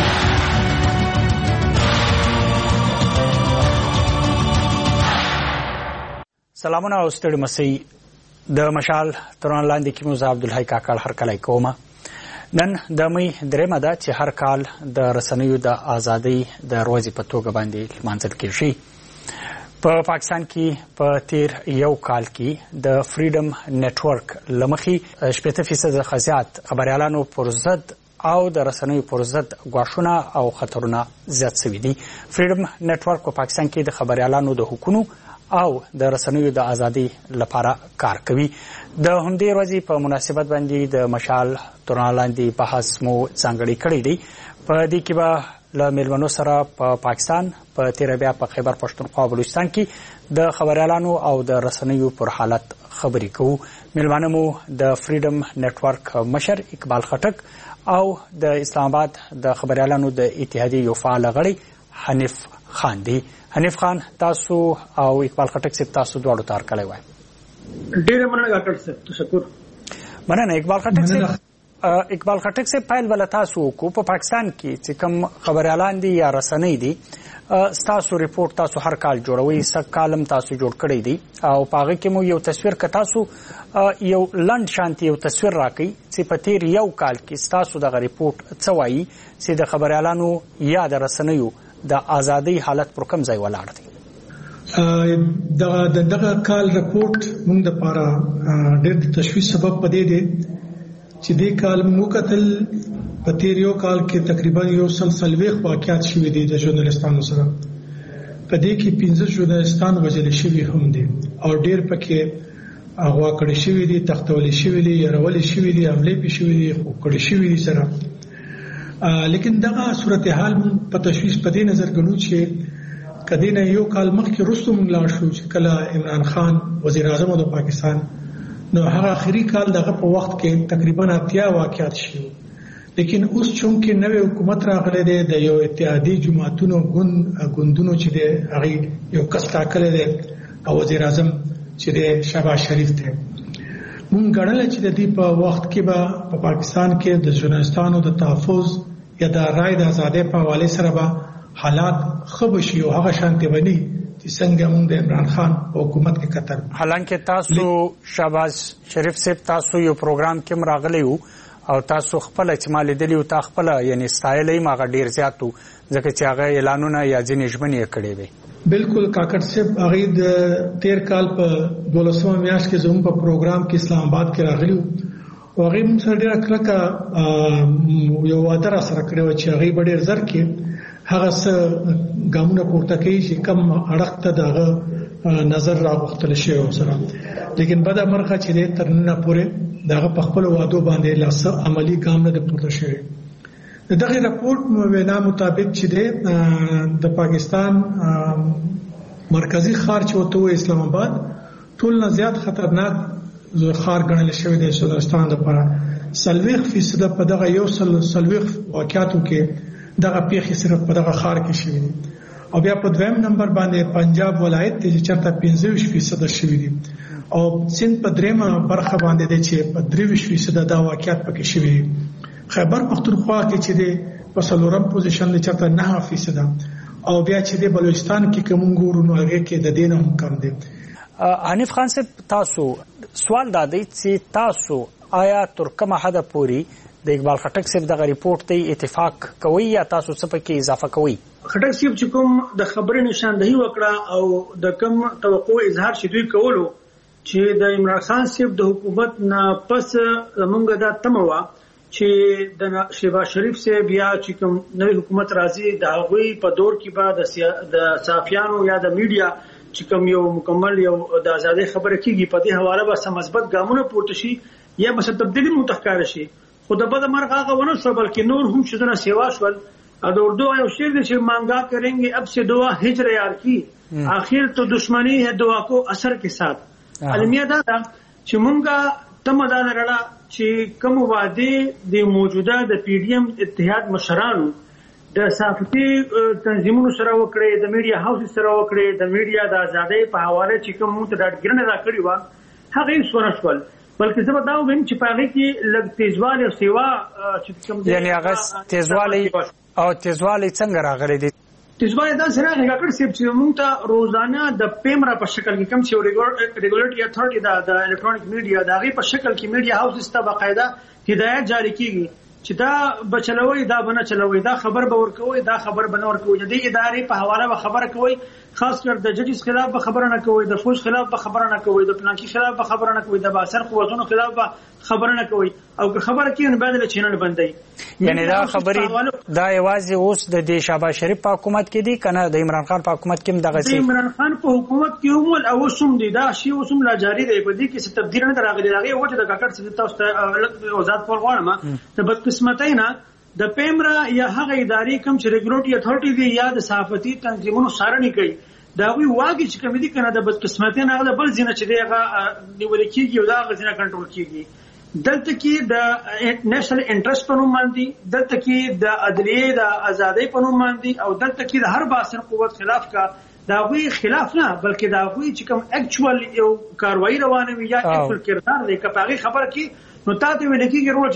Speaker 3: سلامونه او ستړي مسئ. د مشال تر رڼا لاندې کې موږ عبدالحی کاکړ هرکلی کوم. نن د مې 3 ده چې هر کال د رسنیو د ازادۍ د ورځې په توګه باندې لمانځل کېږي. په پاکستان کې په تیر یو کال کې د فریډم نتورک لمخې 80% خزیات خبريالانو پر ضد او د رسنیو پر ضد غواړونه او خطرونه زیات شوي دي. فریډم نتورک په پاکستان کې د خبريالانو د حقوقو او د رسنیو د ازادۍ لپاره کار کوي. د همدې ورځې په مناسبت باندې د مشال تر رڼا لاندې بحث مو ځانګړی کړی دی. په دې کې به له میلمنو سره په پاکستان په تیر بیا په خیبر پښتونخوا او بلوچستان کې د خبريالانو او د رسنیو پر حالت خبرې کوو. میلمانه مو د فریډم نتورک مشر اقبال خټک او د اسلام آباد د خبريالانو د اتحادیې یو فعال غړی حنیف خان دی. حنیف خان، تاسو او اقبال خټک صاحب تاسو دواړو ته هرکلی وایم.
Speaker 23: ډېره مننه ډاکټر صاحب، تشکر.
Speaker 3: مننه اقبال خټک صاحب. اقبال خټک صاحب، پیل بل تاسو کو په پاکستان کې چې کوم خبريالان دي یا رسنۍ دي تاسو ریپورت تاسو هر کال جوړوي، سک کالم تاسو جوړ کړی دي او پاغه کې مو یو تصویر ک تاسو یو لند شانتي یو تصویر راکړي چې په تیر یو کال کې تاسو د ریپورت څه وایي چې د خبريالانو یا د رسنیو د ازادۍ حالت پر کوم ځای ولاړ دی.
Speaker 23: دغه کال رپورت موږ د لپاره ډېر د تشویش سبب پدې دی چې د کال مو قتل په تیر یو کال کې تقریبا یو سلسله واقعات شوې دي د ژورنالستانو سره. په دې کې 15 ژورنالستان وژل شوي هم دي او ډېر پکې اغوا کړی شوی دي، تختول شوی دي، يرول شوی دي، حمله پی شوی دي، خو کړی شوی دي سره. لیکن دغه صورتحال په تشویش په دې نظر غنو چې کدی نه یو کال مخکې رستم لا شو چې کله عمران خان وزیر اعظم د پاکستان نو هغه اخري کال دغه په وخت کې تقریبا 80 واقعات شوه. لیکن اوس چونکه نوې حکومت راغله ده د یو اتحادی جماعتونو ګوندونو چې د هغه یو کس ټاکل دي او وزیر اعظم چې د شهباز شریف ته مونږ غړل چې د دې په وخت کې به په پاکستان کې د ژورنالستانو د تحفظ یا د رائے د آزادۍ په حواله سره به حالات خبشي او هغه شانتي ونی چې څنګه موږ د عمران خان حکومت کې قطر.
Speaker 3: حالانکه تاسو شهباز شریف صاحب تاسو یو پروګرام کې مراغلی وو او تاسو خپل احتمال دلی او تا خپل یعنی سټایل ما غ ډیر زیاتو ځکه چې هغه اعلانونه یا ځینې ژمنې کړې وي.
Speaker 23: بالکل کاکړ صاحب هغه د 13 کال په 12 میاشت کې زموږ په پروګرام کې اسلام آباد کې راغلی او هغه موږ سره ډیر کلکه یو وعده را سره کړو چې هغه ډیر زر کې هغه څه ګامونه پورته کوي چې کم اړخته دغه نظر راغختل شي سره لیکن بعد امرخه چې ترنه پورې دغه په خپل وادو باندې لاس عملی ګام نه پورته شي. دغه راپورټ وینا مطابق چې د پاکستان مرکزی ښار چې وته اسلام آباد ټول نه زیات خطرناک ښار ګڼل شوی دی سودستان لپاره. 40% په دغه یو سلويخ واقعاتو کې دغه پیښې صرف په دغه ښار کې شوې دي او بیا په دویم نمبر باندې پنجاب ولایت ته چرته 25% شوې دي او سند په دریمه برخه باندې دی چې په 23% دا واقعات پکې شوې دي. خیبر پختونخوا کې چې دی په څلورم پوزیشن دی چرته 9% او بیا چې دی بلوچستان کې کوم ګورو نو هغه کې د دینه هم کم دی.
Speaker 3: حنیف خان صاحب تاسو سوال دا دی چې تاسو آیا تر کومه حد پوري د اقبال خټک صاحب دغه ریپورت ته اتفاق کوي یا تاسو څه پکې اضافه کوي؟
Speaker 5: خټک صاحب چې کوم د خبرې نشاندهي وکړه او د کوم توقع اظهار چې دوی کولو چې د عمران خان صاحب د حکومت نه پس موږ دا تموا چې د شهباز شریف صاحب یا چې کوم نوې حکومت راځي د هغوی په دور کې به د صحافیانو یا د میډیا چې کوم یو مکمل یو د ازادۍ خبره کیږي په دې حواله به مثبت ګامونه پورته شي یا به تبدیلی متخکار شي. خو د بد مرغ هغه ونه شو بلکې نور هم شذونه سیوا شول. د اردو یو شعر دی چې مانگا کریں اب سے دعا ہجر یار کی آخر تو دشمنی ہے دعا کو اثر کے ساتھ. المیه دا چې مونږه تمه دا لرله چې کوم وعده د موجوده د پی ډی ایم اتحاد مشرانو د صحافتي تنظیمونو سره وکړي د میډیا هاوس سره وکړي د میډیا د ازادۍ په حواله چې کوم ته ډاډګرنه را کړی و هغه یې سونه شول بلکې زه به دا ووایم چې په هغې کې لږ تیزوالی او سیوا چې کوم
Speaker 3: یعنې هغه تیزوالی او تیزوالی څنګه راغلی دی؟
Speaker 5: تیزوالی داسې راغلی کاکړ صاحب چې موږ ته روزانه د پیمرا په شکل کې کوم چې ریګولیټري اتھارټي د الکترونیک میډیا د هغې په شکل کې میډیا هاوسز ته باقاعده هدایت جاری کیږي چې دا به چلوئ دا به نه چلوئ دا خبر به ورکوئ دا خبر به نه ورکوئ د دې ادارې په حواله به خبره کوئ خاص کر د ججز خلاف به خبره نه کوئ د فوج خلاف به خبره نه کوئ د پلانکی خلاف به خبره نه کوئ د باثر قوتونو خلاف به خبره نه کوئ او که خبره کوي نو باید له چینل بندي.
Speaker 3: یعنی دا خبرې دا یوازې اوس د شهباز شریف په حکومت کې دي کنه د عمران خان په حکومت کې هم دغه
Speaker 5: د عمران خان په حکومت کې هم او اوس هم دي دا شی اوس هم لا جاری دی په دې کې څه تبدیل نه راغلی هغه وجه د کاکړ څخه تاسو ته آزاد کول غواړم د بدقسمتۍ نه د پیمرا یا هغه ادارې کوم چې ریګولیټري اتھارټي دی یا د صحافتي تنظیمونو څارنه کوي دا وی واګي چې کوم دي کنه د بدقسمتۍ نه هغه بل ځینه چې دی هغه نیول کیږي او دا هغه ځینه کنټرول کیږي. دلته کې د نېشنل انټرست په نوم باندې دلته کې د عدلیه د ازادۍ په نوم باندې او دلته کې د هر باثر قوت خلاف کا دا وی خلاف نه بلکې دا وی چې کوم اکچوال یو کاروایی روانه وي یا اکچوال کردار دی کپاغي خبره کې نو تاسو ویل کېږي روز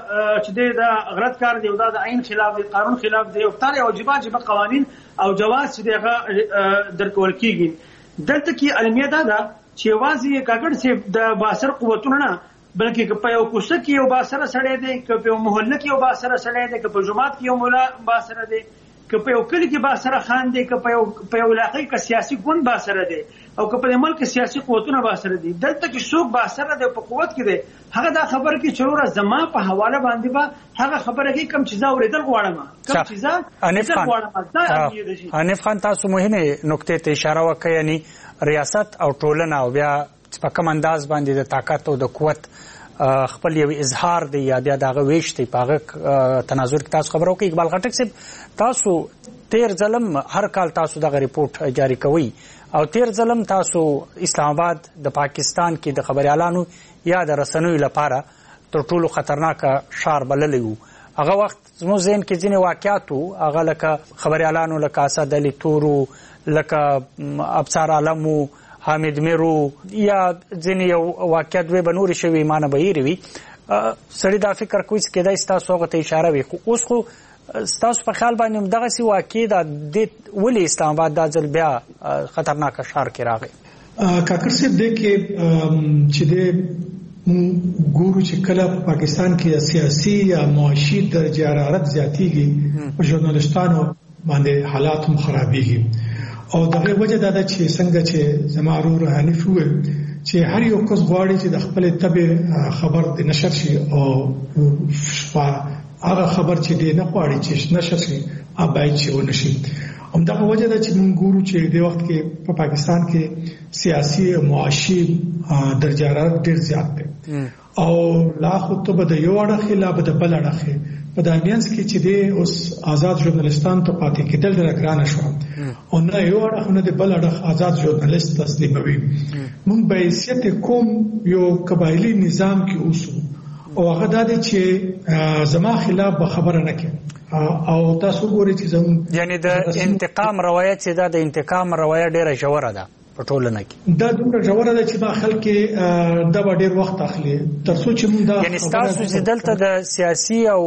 Speaker 5: چې د غلط کار دی او دا د عین خلاف دی قانون خلاف دی او تاسو واجبات قوانین او جواز چې دغه درکول کېږي. دلته کې علمیه دا چې واځي کاګړ چې د باثر قوتونه نه بلکې په یو کوڅه کې یو باثر سړی دی که په یو محله کې یو باثر سړی دی که په جماعت کې یو مولا باثر دی که په یو کلی کې باثر خان دی که په یو علاقې کې سیاسي ګوند باثر دی او که په ملک سیاسي قوتونه باثر دي دلته کې څوک باثر دی په قوت کې دی هغه دا خبره کې چوره زما په حواله باندې به هغه خبره کې کم چیزا اوریدل غواړم کم چیزا
Speaker 3: غواړم. حنیف خان تاسو مهمه نقطې ته اشاره وکړه یعنی ریاست او ټولنه او بیا په کوم انداز باندې د طاقت او د قوت خپل یو اظهار دی یا دغه ویش دی په هغه تناظر کې تاسو خبرو کې اقبال خټک صاحب تاسو تیر ظلم هر کال تاسو دغه ریپورت جاری کوي او تیر ظلم تاسو اسلام آباد د پاکستان کې د خبريالانو یا د رسنیو لپاره تر ټولو خطرناک شار بللی وو. هغه وخت زموږ ذهن کې ځینې واقعاتو هغه لکه خبريالانو لکه اسد علي تورو لکه ابصار عالمو حامد میرو یا ځینې یو واقعیت وی بنوري شوی ایمانه بهیري وي سړی دا فکر کوي چې کېدای ستاسو هغه ته اشاره وي خو اوس خو ستاسو په خیال باندې هم دغسې واقع د ولې اسلام آباد دا ځل بیا خطرناک ښار کې راغی؟
Speaker 23: کاکړ صاحب دی کې چې د ګورو چې کله په پاکستان کې سیاسي یا معاشي درجه حرارت زیاتیږي په ژورنالستانو باندې حالات هم خرابېږي او دغه وجه دا ده چې څنګه چې زمارو روحاني فوه چې هر یو کس غواړي چې د خپل تبع خبر د نشر شي او هغه خبر چې دی نه غواړي چې نشر شي ابای چې ونشي همدغه وجه ده چې موږ ګورو چې د وخت کې په پاکستان کې سیاسي او معاشي درجه حرارت ډېر زیات دی او لا خو ته به د یو اړخ لا به د بل اړخ په د امینس کې چې دی اوس آزاد ژورنالستان ته پاتې کېدل ډېر ګرانه شو او نه یو اړخ نه د بل اړخ آزاد ژورنالست تسلیموي. موږ به حیثیت کوم یو قبایلی نظام کې اوسو او هغه دا دی چې زما خلاف به خبره نه کوي او تاسو ګورئ چې زموږ
Speaker 3: یعنی د انتقام روایت چې دا د انتقام روایت ډیره ژوره ده په ټولنه کې.
Speaker 23: دا دومره ژوره ده چې دا خلک دا به ډیر وخت اخلي ترڅو چې موږ دا
Speaker 3: یعنی تاسو چې دلته د سیاسي او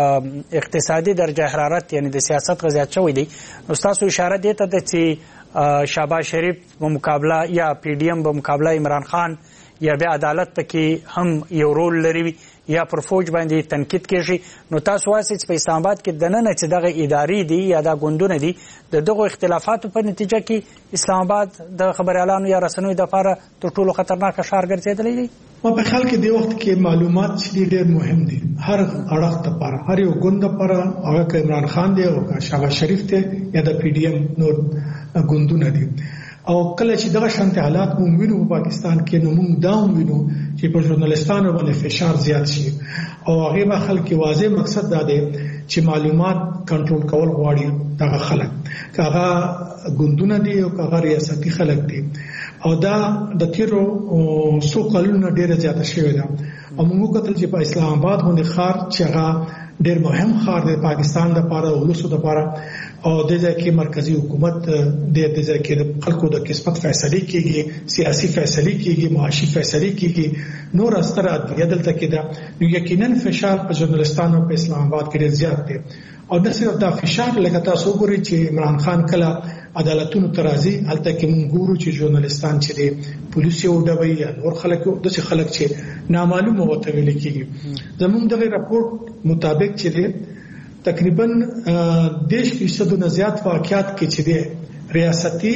Speaker 3: اقتصادي درجه حرارت یعنی د سیاست غزيات شوی دی نو تاسو اشاره دی ته چې شهباز شریف په مقابله یا پی ډی ایم په مقابله عمران خان یا بیا عدالت پکې هم یو رول لري یا پر فوج باندې تنقید کیږي نو تاسو واسه چې په اسلام آباد کې دننه چې دغه ادارې دي یا د ګوندونه دي دغه اختلافاتو په نتیجه کې اسلام آباد د خبريالانو یا رسنیو د لپاره تر ټولو خطرناک ښار ګرځیدلی دی.
Speaker 23: په خلک د وخت کې معلومات چې ډېر مهم دي هر اړخ لپاره هر یو ګوند لپاره هغه عمران خان دی او شهباز شریف دی یا د پی ډی ایم نور ګوندونه دي او کله چې دغه شانت حالات مونږ وینو په پاکستان کې نو مونږ دا وینو چې په ژورنالستانو باندې فشار زیات شي او هغه به خلک واضح مقصد دا دی چې معلومات کنټرول کول غواړي دغه خلک هغه ګوندونه دي او هغه ریاستي خلک دي او دا د تیرو سو کلونو ډیره زیاته شوې ده او موږ کتل چې په اسلام آباد باندې ښار چې هغه ډیر مهم ښار دی پاکستان لپاره او ولسو لپاره او د ځکه مرکزی حکومت د ځکه خلکو د قسمت فیصله کیږي سیاسي فیصله کیږي معاشي فیصله کیږي نور استر عدلیه دلته کې دا یقینا فشار په ژورنالستانو په اسلام آباد کې ډیر زیات دی او د صرف دا فشار لکه تاسو ګورئ چې عمران خان کله عدالتونو ترازی الته کې مونږ ګورو چې ژورنالستان چې دی پولیس یو ډوي یا نور خلک د خلک چې نامعلومه وته ویل کیږي زموږ دغه راپورټ مطابق چې دی تقریبا 10% زیات واقعات کې چې دی ریاستي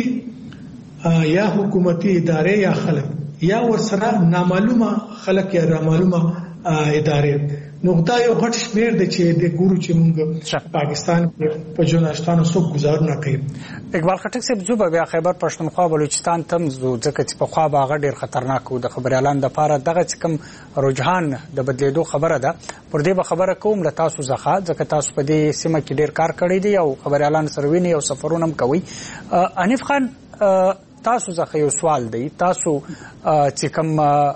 Speaker 23: یا حکومتي ادارې یا خلک یا ورسره نامعلومه خلک یا نامعلومه ادارې نو دا یو غټ شمیر دی چې د ګورو چې موږ پاکستان کې په ژورنالستانو څوک گزار نه کوي.
Speaker 3: اقبال خټک صاحب زوبه بیا خیبر پښتونخوا بلوچستان تم زو ځکه چې په خوا باغ ډیر خطرناک و د خبريالان د لپاره دغه کم رجحان د بدلیدو خبره ده پر دې به خبره کوم ل تاسو زخه ځکه تاسو په دې سیمه کې ډیر کار کړی دی او خبريالان سروینی او سفرونه هم کوي. انیف خان تاسو ځکه یو سوال دی تاسو چې کوم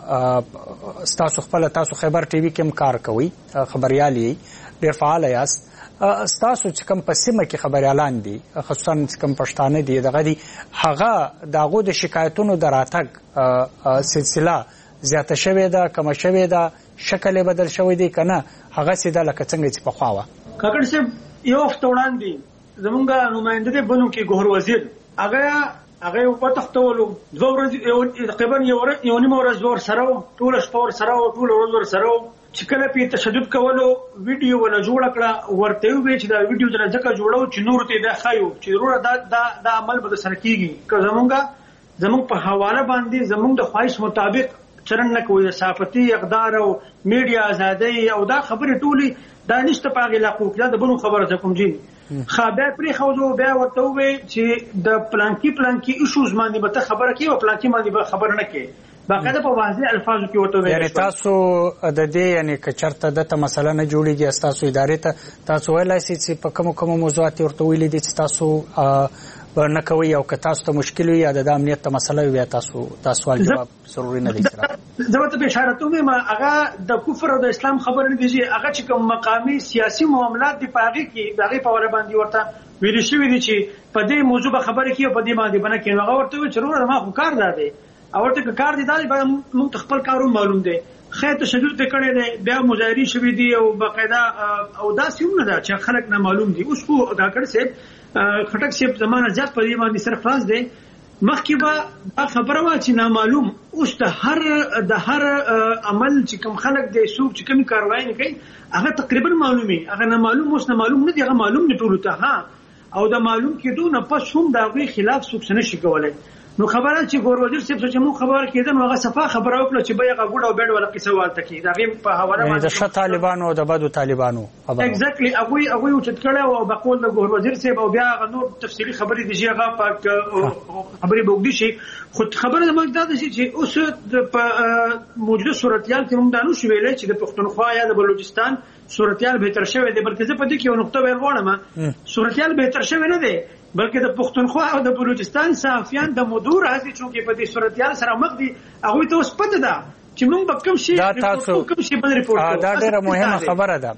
Speaker 3: تاسو خپل تاسو خبر ټي وي کې کار کوي خبريالي ډیر فعال یاست تاسو چې کوم په سیمه کې خبريالان دي خصوصا چې کوم پښتانه دي دغه دي هغه داغو د شکایتونو دراتګ سلسله زیاته شوې ده کم شوې ده شکل بدل شوې دي کنه هغه سیده لکه څنګه چې په خواوه
Speaker 5: کاکړ صاحب یو وخت وړاندې زمونږ نماینده دی بنو کې ګوهر وزیر هغه په تختولو دوه ورځې تقریبا یو نیمه ورځ ور سره ټول شپه ور سره ټول ورځ ور سره چې کله په تشدد کولو ویډیو ولا جوړ کړه ورته وی چې دا ویډیو د ځکه جوړو چې نور ته دا خایو چې ضرور دا عمل به سره کیږي که زمونږ په حواله باندې زمونږ د خواهش مطابق چرن نه کوي صحافتي اقدار او میډیا ازادي او دا خبره ټولي دا نشته په علاقو کې دا بنو خبره کوم جی خبر پرې خوځو بیا ورته وی چې د پلانکی ایشوز باندې به خبره کوي او پلانکی باندې به خبر نه کوي باقاعده په واضح الفاظو کې ورته وی
Speaker 3: یعنی تاسو د دې یعنی کچرته د مسله نه جوړیږي تاسو ادارې ته تاسو ویلای شئ چې په کوم موضوعات ورته ویل دي چې تاسو نه کوي او که تاسو ته مشکل وي یا د امنیت ته مسله وي تاسو سوال جواب ضروري نه دي سره
Speaker 5: زه ته به اشاره کوم هغه د کفر او د اسلام خبر نه دي هغه چې کوم مقامي سیاسي معاملات دی پاغي کې دغه په ور باندې ورته ویل شوی دي چې په دې موضوع به خبرې کوي په دې باندې بنه کې هغه ورته ضرور ما خو کار دی او ورته کار دی دا موږ خپل کارو معلوم دی خیر تشدد کړي دي بیا مظاهري شوی دي او باقاعده او دا سیمه ده چې خلک نه معلوم دي اوس خو دا کړ سي خټک شپ زمانه ځات په دې باندې صرف خاص دی مخکې به خبره وا چې نامعلوم اوس د هر عمل چې کوم خلک دی سوق چې کوم کاروایی نه کوي هغه تقریبا معلومي هغه نه معلوم اوس نه معلوم نه دی هغه معلوم نه ټول ته ها او د معلوم کېدو نه پس هم دا غوي خلاف سوق نه شي کولای نو خبره چې ګور وزیر صاحب چې مو خبر کېدل نو هغه صفه خبره وکړه چې بیا غوډ او بیډ ولا قصه والته کی دا غیم په حواله
Speaker 3: باندې د شت طالبانو او د بدو طالبانو خبره
Speaker 5: ایگزیکټلی هغه یو چت کړه او بقول د ګور وزیر صاحب او بیا نور تفصیلی خبرې دي چې هغه په خبرې بوګدي شي خو خبره د مقدار د شي چې اوس په موجوده صورتيال کې موږ دانو شو ویلې چې د پښتونخوا یا د بلوچستان صورتيال بهتر شوی دی بلکې زه په دې کې یو نقطه ویل غواړم صورتيال بهتر شوی نه دی بلکې د پښتونخوا او د بلوچستان صحافیان د مدور هڅې چې په دې صورتيال سره مخ دي هغه ته اوس پته ده چې موږ به کوم شي
Speaker 3: دا ډیره مهمه خبره ده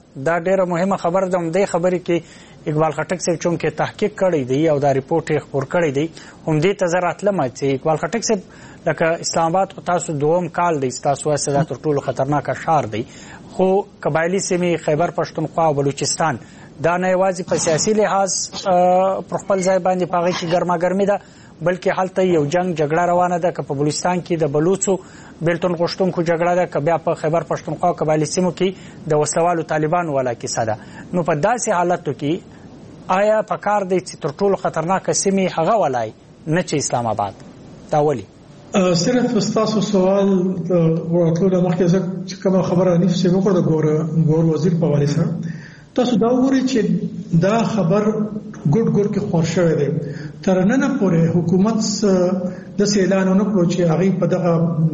Speaker 3: د دې خبرې کې اقبال خټک صاحب چون کې تحقیق کړی دی او دا ریپورت یې خبر کړی دی هم دې ته زراتله ما چې اقبال خټک صاحب لکه اسلام آباد تاسو دوم کال دی تاسو واسه تر ټولو خطرناک ښار دی خو قبایلی سیمې خیبر پښتونخوا او بلوچستان دا نه یوازې په سیاسي لحاظ پر خپل ځای باندې پاغي کې ګرماګرمي ده بلکې حالته یو جګړه روانه ده که په بلوچستان کې د بلوچو بیلتون غشتونکو جګړه ده که بیا په خیبر پښتونخوا او قبایلی سیمو کې د وسلوالو طالبانو والا کیسه ده نو په داسې حالتو کې آیا په کار دی چې تر ټولو خطرناک سیمې هغه ولای نه چې اسلام آباد دا ولي
Speaker 23: صرف تاسو سوال ورته د مخکې چې کوم خبره نفسي وکړه د ګور وزیر په اړه سره تاسو دا وګورئ چې دا خبر ګډ کې خور شوی دی تر نن پورې حکومت د اعلانونو کړو چې هغه په دغه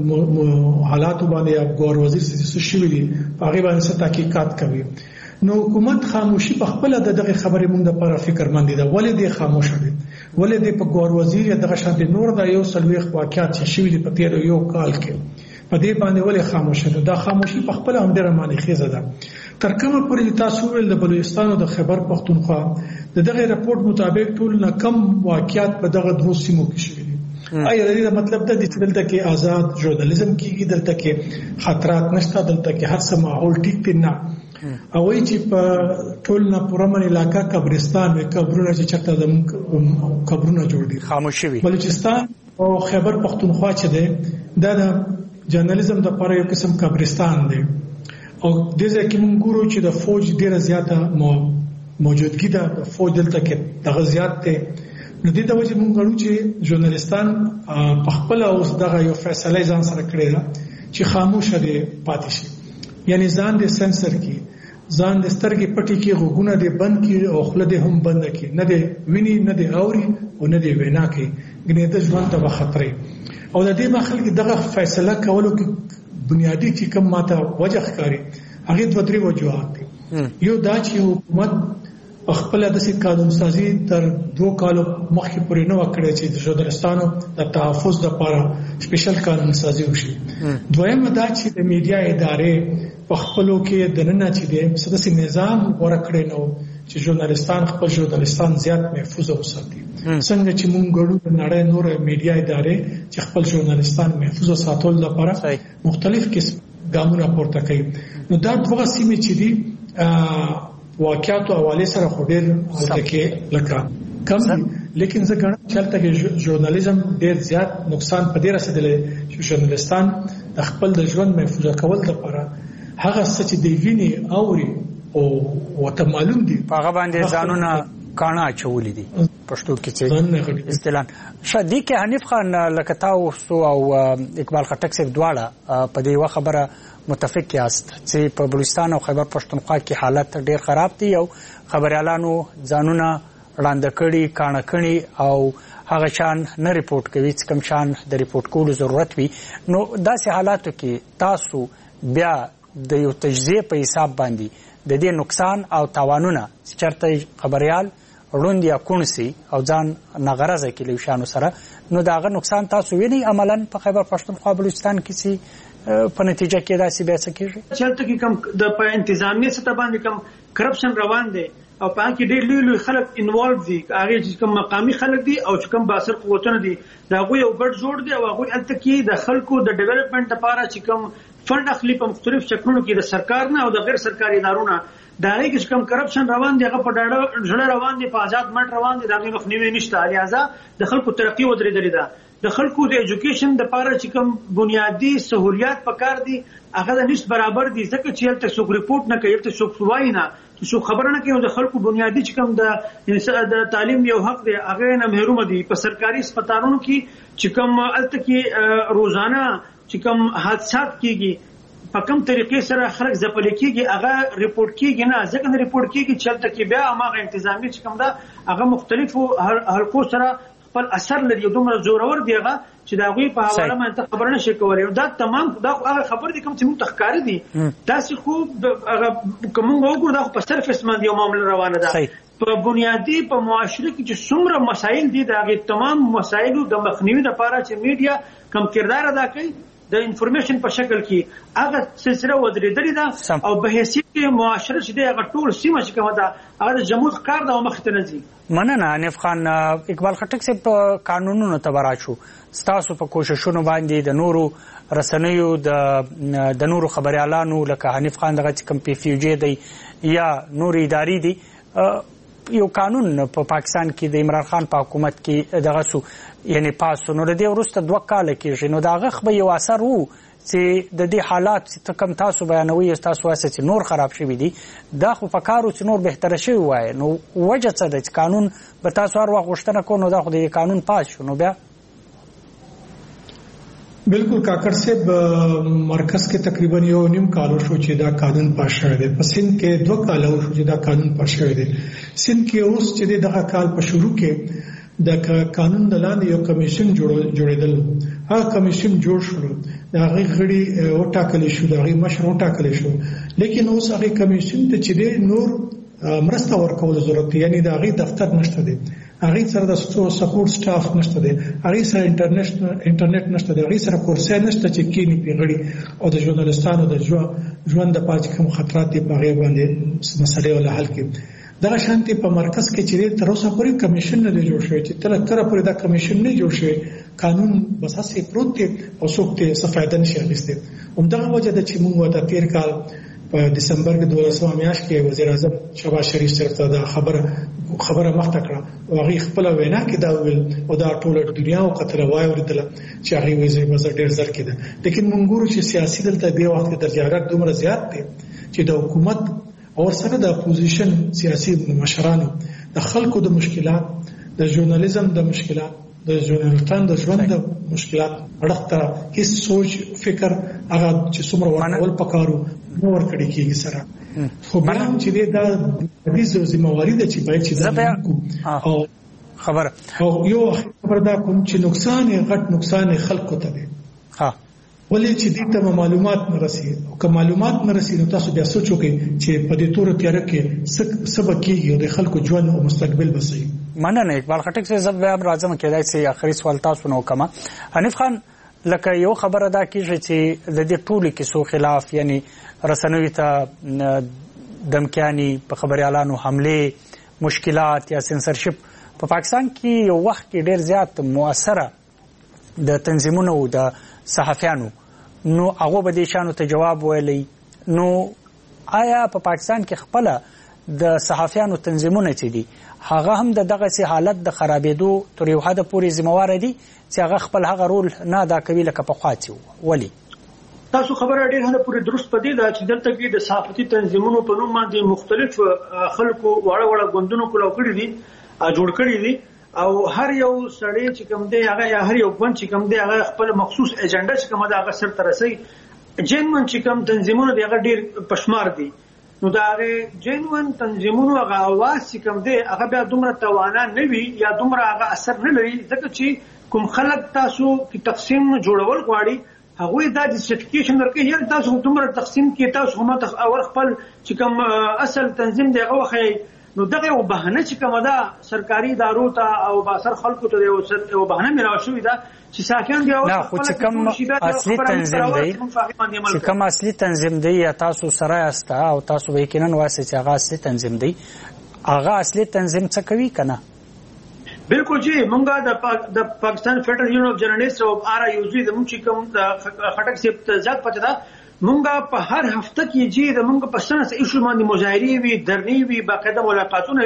Speaker 23: حالات باندې ګور وزیر څه شوی دی هغه باندې تحقیقات کوي نو حکومت خاموشي په خپل دغه خبرې مونږ لپاره فکرمند دي ولې دې خاموش دي ولې دې په ګور وزیر دغه شانتي نور دا یو سلويخ واقعیت چې شوی دی په تیر یو کال کې په دې باندې ولې خاموش دي دا خاموشي په خپل هم ډیره معنی خیزه ده تر کومه پورې تاسو ول د بلوچستان او د خیبر پښتونخوا دغه رپورت مطابق ټول نه کم واقعیت په دغه دوه سیمو کې شوي دي ایا دې مطلب د دې چې دلته کې آزاد ژورنالیزم کیږي دلته کې خطرات نشته دلته کې هر څه ماحول ټیک دی نه او چې په ټول نه پرمن علاقہ قبرستان او قبرونه چې چرته زموږ قبرونه جوړ دي
Speaker 3: خاموشي وي
Speaker 23: بلوچستان او خیبر پښتونخوا چې ده د ژورنالیزم د لپاره یو قسم قبرستان دی او دغه کې موږ ګورو چې د فوج ډیره زیاته موجودګي ده د فوج دلته کې دغه زیات ده نو دې د وجه موږ غواړو چې ژورنالیستان په خپل اوس دغه یو فیصله ځان سره کړی ده چې خاموش دي پاتې شي یعنی ځان دې سنسر کی ځان دې سترګې پټي کې غوګونه دې بند کی او خله دې هم بند کی نه دې ویني نه دې اوري او نه دې وینا کوي ګنې د ژوند ته خطرې او د دې مخال کې دغه فیصله کولو کې بنیادی چې کوم ماته وجه ښکاری هغه دوه درې وجوهات دي یو دا چې حکومت خپل د قانون سازي تر 2 کالو مخکې پورې نه وکړي چې د ژورنالستانو د تحفظ لپاره سپیشل قانون سازي وشي دویم دا چې د میډیا ادارې په خپلو کې د نن چې د سداسي نظام ورکړي نو چې ژورنالستان خپل ژورنالستان زیات محفوظ وساتي څنګه چې موږ ګورو د نړۍ نور میډیا ادارې چې خپل ژورنالستان محفوظ ساتل لپاره مختلف قسم ګامونه پورته کوي نو دا دوه سیمې چې دي واقعیت او حواله سره خډیر لکه کم لیکن زه ګڼم چې تلته ژورنالیزم ډیر زیات نقصان په ډیر رسیدلی چې ژورنالستان د خپل د ژوند محفوظ کول لپاره هغه څه چې دی ویني اوري او وته معلوم دي
Speaker 3: هغه باندې ځانونه کاڼه چولې دي پښتو کې چې اصطلاح شدي کې حنیف خان لکتا او اقبال خټک صاحب دواړه په دې و خبره متفق یاست چې په بلوچستان او خیبر پښتونخوا کې حالت ډیر خراب دي او خبريالانو ځانونه وړاندې کړي کاڼه کړي او هغه شان نه ریپورت کوي چې کوم شان د ریپورت کولو ضرورت وي نو داسې حالاتو کې تاسو بیا د یو تجزیه په حساب باندې د دې نقصان او تاوانونه چرته خبريال روند یا کونسي او ځان ناغرضه کې لوشانو سره نو داغه نقصان تاسو ویني عملاً په خیبر پښتونخوا بلوچستان کې سي په نتیجه کې داسې بیا څه کېږي
Speaker 5: چلته کې کم د په انتظامیه سطح باندې کم کرپشن روان دی او په کې ډېر لوی خلک انوالو دي هغه چې کوم مقامي خلک دي او چې کوم باثر قوتونه دي دا غوي یو ګډ جوړ دي او هغه الته کې د خلکو د ډیولپمنٹ لپاره چې کوم فند اخلي په مختلف شکلونو کې د سرکار نه او د غیر سرکاري ادارو نه دا هغه چې کوم کرپشن روان دي هغه په ډېر روان دي په آزاد منټ روان دي دا غوښنیوي نشته لہذا د خلکو ترقی ودرېدلې ده د د خلکو د ایجوکیشن د پاره چې کوم بنیادی سہولیات پکار دي هغه د نشټ برابر دي ځکه چې هلته څوک ریپورت نه کوي، هلته څوک وایي نه، څوک خبره نه کوي. د خلکو بنیادی چې کوم د تعلیم یو حق دی هغه نه محروم دي. په سرکاري هسپتالونو کې چې کوم هلته کې روزانه چې کوم حادثات کیږي په کوم طریقې سره خلک ځپل کیږي هغه ریپورت کیږي نه، ځکه نه ریپورت کیږي چې هلته کې بیا هغه انتظامی چې کوم ده هغه مختلفو حلقو سره خپل اثر لري، دومره زورور دی هغه چې دا غوي په حواله باندې خبره نشي کولای. دا تمام دا هغه خبر دي کوم چې موږ تخکار دي تاسو خو هغه کوم وګورو دا په سرفیس باندې یو معاملې روانه ده. په بنیادی په معاشره کې چې څومره مسایل دي دا غي تمام مسایلو د مخنیوي لپاره چې میډیا کم کردار ادا کوي د انفارمیشن په شکل کې هغه سلسله ودرېدلې ده او به حیثیت معاشره چې د هغه ټول سیمه چې کومه ده هغه د جمهور کار د مخ ته نه ځي.
Speaker 3: مننه حنیف خان. اقبال خټک صاحب په قانونونو تبرا شو، ستاسو په کوششونو باندې د نورو رسنیو د نورو خبريالانو لکه حنیف خان دغه کم پی فی جی دی یا نور اداري دي یو قانون په پاکستان کې د عمران خان په حکومت کې دغه سو یعنی پاسو نو د دې ورسته 2 کال کې نو دغه خو یو اثر وو چې د دې حالات چې کم تاسو بیانوي تاسو واسه چې نور خراب شوی دي دا خو فکرو چې نور بهتر شوی وای نو وجه څه د قانون به تاسو هر وخت غوښتنه کو نو دا خو د قانون پاس شو نو بیا
Speaker 23: بالکل کاکړ صاحب مرکز کې تقریبا یو نیم کال شو چې دا قانون پاس شوی دی. په سند کې 2 کال شو چې دا قانون پاس شوی دی. سند کې اوس چې دغه کال په شروع کې د قانون د لاندې یو کمیشن جوړېدل. هغه کمیشن جوړ شو، دا غي غړي او ټاکل شو، دا غي مشر او ټاکل شو، لیکن اوس هغه کمیشن ته چې نور مرسته ورکول ضرورت دی، یعنی دا غي دفتر نشته دی، هغه سره د سپورټ سټاف نشته دی، هغه سره انټرنیټ نشته دی، هغه سره کورسای نشته چې کینی پیغړي او د ژورنالستانو د ژوند د پاج کوم خطرات دی په غیبه باندې مسلې ول حل کړي. دا شانتي په مرکز کې چې تر اوسه پورې کمیشن نه جوړ شوی، چې تر پورې دا کمیشن نه جوړ شوی، قانون بس هڅه پروت دی او څوک ته څه فائدہ نشي اخیسته. همدغه وجه ده چې موږ د 13 کال په دسمبر کې 12 میاشت کې وزیر اعظم شهباز شریف سره دا خبره مخته کړه او هغه خپل وینا کې دا ویل او دا ټول دنیا او قطر وای ورته چې هغه ویزه بازار ډیر زر کېده. لیکن موږ ګورو چې سیاسي دلته دی وخت کې درجه دومره زیات دي چې د حکومت او سره د اپوزیشن سیاسي مشرانو د خلکو د مشکلات، د ژورنالیزم د مشکلات، د ژورنالستان د ژوند د مشکلات اړه هیڅ سوچ فکر هغه چې څومره ورول پکارو نور کړي کېږي سره. خو بلام چې دا د دې ذمہواری ده چې باید چې دا او
Speaker 3: خبر
Speaker 23: او یو خبر دا کوم چې نقصان غټ نقصان خلکو ته دی. ولې چې دې ته معلومات نه رسي او که معلومات نه رسي نو تاسو بیا سوچ وکړئ چې په دې تور تیار کې سبق کېږي او د خلکو ژوند او مستقبل بسي.
Speaker 3: مننه اقبال خټک سے زب بیا راځم کېدای سي اخري سوال تاسو نو کما. حنیف خان لکه یو خبره دا کیږي چې د دې ټولو کیسو خلاف یعنی رسنوي ته دمکیانی په خبريالانو حمله مشکلات یا سنسرشپ په پاکستان کې یو وخت کې ډیر زیات مؤثره د تنظیمونو او د صحافیانو نو هغه به دې شانو ته جواب ویلی. نو آیا په پاکستان کې خپل د صحافیانو تنظیمونه چې دي هغه هم دغه سي حالت د خرابېدو تر یو حد پورې ذمہوار دي چې هغه خپل هغه رول نه ادا کوي لکه په خواچو؟ ولی
Speaker 5: تاسو خبره ډېر هله پورې درست پدې ده چې دلته کې د صحافتي تنظیمونو په نوم باندې مختلف خلکو واړه ګوندونو کولو کړی دي جوړ کړی دي او هر یو سړی چې کوم دی هغه یا هر یو ګوند چې کوم دی هغه خپل مخصوص ایجنډا چې کوم دی هغه سر ترسي. جنون چې کوم تنظیمونه دی هغه ډېر پشمار دي نو دا هغه جنون تنظیمونو هغه اواز چې کوم دی هغه بیا دومره توانا نه وي یا دومره هغه اثر نه لري ځکه چې کوم خلک تاسو کې تقسیم جوړول غواړي هغه دا جسټیفیکیشن ورکوي یا تاسو دومره تقسیم کې تاسو هم اول خپل چې کوم اصل تنظیم دی هغه وخی نو دغه یو بهانه چې کومه ده سرکاري ادارو ته او با سر خلکو ته یو بهانه میراو شوې ده چې ساکن دی او
Speaker 3: خپل اصلي تنظیم دی چې کوم اصلي تنظیم دی یا تاسو سره استا او تاسو به کینن واسه چې هغه اصلي تنظیم دی هغه اصلي تنظیم څه کوي کنه؟
Speaker 5: بالکل جی مونږه د پاکستان فیډرل یونین اف جرنالست او آر آی یو زی د مونږ چې کوم خټک سي ځات پته ده مونږه په هر هفته کې جی د مونږ په سنس ایشو باندې مظاهرې وي، درنې وي، باقاعده ملاقاتونه وي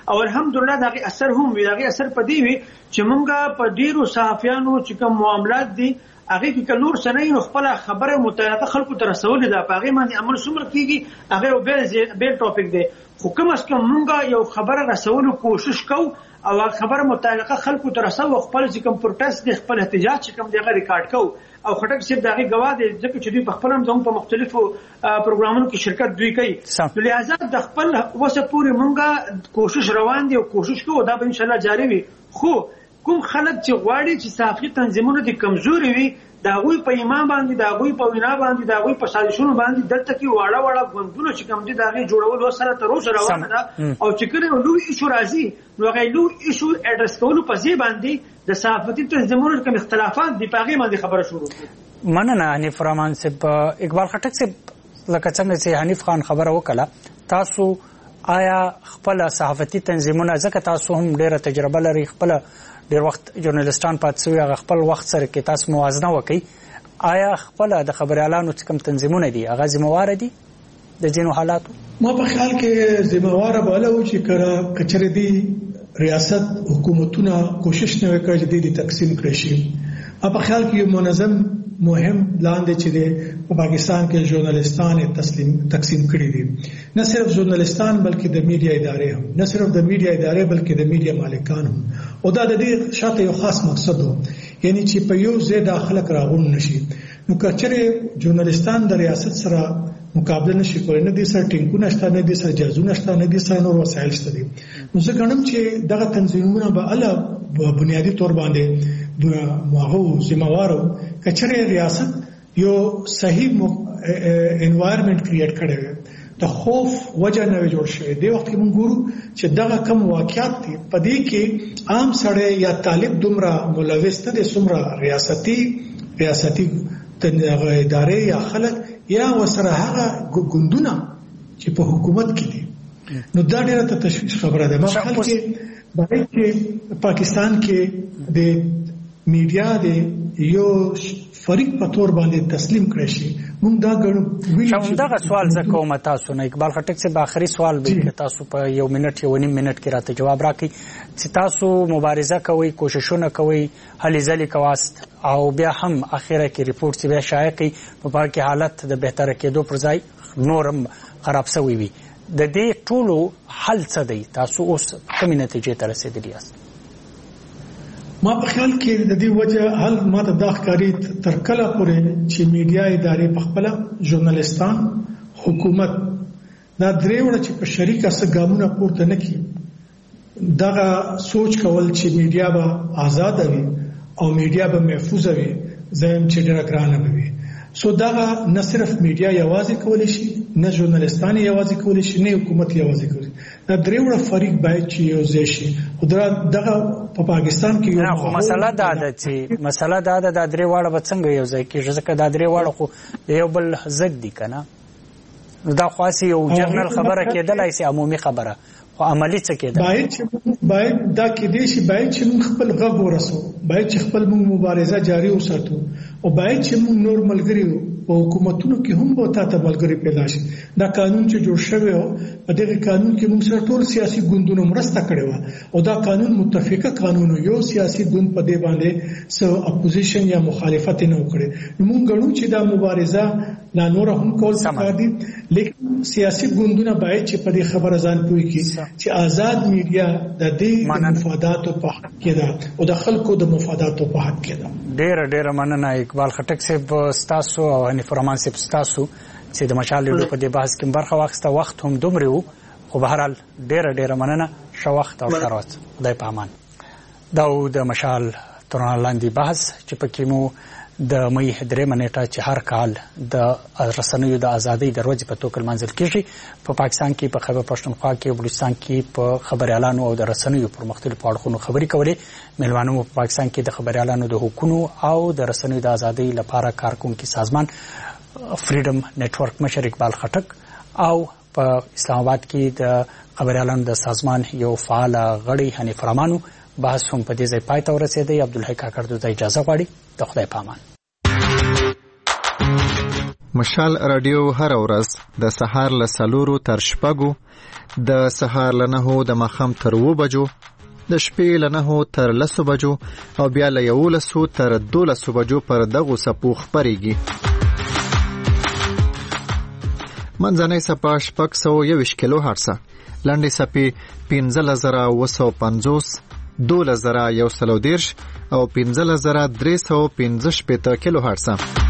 Speaker 5: او الحمدلله دغه اثر هم وی دغه اثر په دی وی چې مونږه په ډیرو صحافیانو چې کوم معاملات دي هغه کې نور سنې نو خپل خبره متعلقه خلکو ته رسول ده په هغه باندې عمل څومره کیږي هغه بیل ټاپک دی خو کوم اس کوم مونږه یو خبره رسولو کوشش کوو او خبره متعلقه خلکو ته رسو خپل چې کوم پروتست دي خپل احتجاج چې کوم دغه ریکارډ کوو او خټک صاحب دغه گواه دي ځکه چې دوی په خپل هم په مختلفو پروګرامونو کې شرکت دوی کوي نو لہذا د خپل وسه پوری مونږه کوشش روان دي او کوشش کوو دا به ان شاء الله جاری وي خو کوم خلک چې غواړي چې صحافي تنظیمونه دي کمزوري وي دا غوي په ایمان باندې دا غوي په وینا باندې دا غوي په سازشونو باندې دلته کې واړه غوندونه چې کوم دي دا غي جوړول وسره تر اوسه روانه ده او چې کله لوی ایشو راځي نو غي لوی ایشو اډرس کولو په ځای باندې د صحافتي تنظیمونو کوم اختلافات دي په هغه باندې خبره شروع کړي
Speaker 3: مننه حنیف رحمان صاحب اقبال خټک صاحب لکه څنګه چې حنیف خان خبره وکړه تاسو آیا خپل صحافتي تنظیمونه ځکه تاسو هم ډیره تجربه لري خپل ډیر وخت ژورنالیستان پاتې شوي هغه خپل وخت سره کې تاسو موازنه وکړئ آیا خپل د خبريالانو چې کوم تنظیمونه دي هغه ذمہوار دي د ځینو حالاتو
Speaker 23: ما په خیال کې ذمہوار بالا و چې کچره دي ریاست حکومتونه کوشش نه وکړي چې د تقسیم کړي شي په خیال کې یو منظم مهم لاندې چې په پاکستان کې ژورنالیستان تقسیم کړي دي نه صرف ژورنالیستان بلکې د میډیا ادارې هم نه صرف د میډیا ادارې بلکې د میډیا مالکان هم او دا د دې شاته یو خاص مقصد وو یعنی چې په یو ځای داخله راغون نشي نو کچره ژورنالیستان د ریاست سره مقابله نشي کولای نه دي سره ټینګونه شته نه دي سره جازونه شته نه دي سره نور وسایل شته دي نو زه ګڼم چې دغه تنظیمونه به اله بنیادی تور باندې ماغو ذمہوارو کچره ریاست یو صحیح انوایرنمنت کریټ کړي د خوف وجه نه جوړ شوی دی وخت کې موږ ګورو چې دغه کم واقعیت دي په دې کې عام سړی یا طالب دومره ملوث دي څومره ریاستي ادارې یا خلک یا وسره هغه ګوندونه چې په حکومت کې دي نو دا ډیره ته تشویش خبره ده ما خلک باید چې پاکستان کې د میډیا د یو فریق په تور باندې تسلیم کړی شي موږ دا ګڼو
Speaker 3: دغه سوال زه کوم تاسو نه اقبال خټک صاحب آخري سوال به تاسو په یو منټ یو نیم منټ کې راته جواب راکړئ چې تاسو مبارزه کوئ کوششونه کوئ هلې ځلې کواست او بیا هم اخره کې ریپورت چې بیا شایع کړي په پای کې حالت د بهتره کېدو پر ځای نورم خراب شوی وي د دې ټولو حل څه دی تاسو اوس کومې نتیجې ته رسیدلی یاست
Speaker 23: ما په خیال کې د دې وجه حل ماته دا ښکاري تر کله پورې چې میډیا ادارې په خپل ژورنالیستان حکومت دا درې وړه چې په شریکه سره ګامونه پورته نه کړي دغه سوچ کول چې میډیا به آزاد وي او میډیا به محفوظ وي زم چې ډېر ګرانه وي سو دغه نه صرف میډیا یوازې کولی شي نه ژورنالیستان یوازې کولی شي نه حکومت یوازې کولی دا درې وړه فریق باید چې یو ځای شي او دغه په پاکستان کې
Speaker 3: نه خو مسله دا ده دا درې واړه به څنګه یو ځای کېږي ځکه دا درې واړه خو د یو بل ضد دي که نه دا خاص یو جنرال خبره کېدلی شي عمومي خبره خو عملي څه کېده
Speaker 23: باید دا کېدی شي باید چې موږ خپل غږ ورسو باید چې خپل موږ مبارزه جاري وساتو او باید چې موږ نور ملګري په حکومتونو کې هم به تاسو ملګري پیدا شي دا قانون چې جوړ شوی او په دغه قانون کې موږ سره ټول سیاسي ګوندونو مرسته کړې و او دا قانون متفقه قانون یو سیاسي ګوند په دې باندې سو اپوزیشن یا مخالفت نه وکړي موږ غواړو چې دا مبارزه لا نور هم کول پکار دي لیکن سیاسي ګوندونه باید چې په دې خبره ځان پوي کړي چې آزاد میډیا د دې مفاداتو په حق کې ده او د خلکو د مفاداتو په حق کې ده
Speaker 3: ډېر مننه اقبال خټک صاحب ستاسو او حنیف رحمان صاحب ستاسو چې د مشال ریډیو په دې بحث کې برخه واخیسته وخت هم دومره و خو به هر حال ډېر مننه ښه وخت او ښه ورځ خدای په امان دا د مشال تر لاندې بحث چې پکې مو د مې 3 نیټه چې هر کال د رسنیو د ازادۍ د ورځې په توګه لمانځل کیږي په پاکستان کې په خیبر پښتونخوا کې او بلوچستان کې په خبريالانو او د رسنیو پر مختلفو اړخونو خبري کولې ملوانو په پاکستان کې د خبريالانو د حقوقو او د رسنیو د ازادۍ لپاره کارکونکو سازمان فریډم نتورک مشر اقبال خټک او په اسلام آباد کې د خبريالانو د سازمان یو فعال غړي حنیف رحمانو بحث هم په دې ځای پای ته ورسېدی عبدالحی کاکړ د اجازه غواړي د خدای په امان
Speaker 1: مشال رادیو هر ورځ د سهار له 4 تر 6 د سهار له 9 د ماښام تر 2 بجو د شپې له 9 تر 10 بجو او بیا له 11 تر 12 بجو پر دغه سپو خبريږي. منځنۍ سپا 621 کیلو هرتز، لنډې سپې 15950، 12130 او 15315 کیلو هرتز.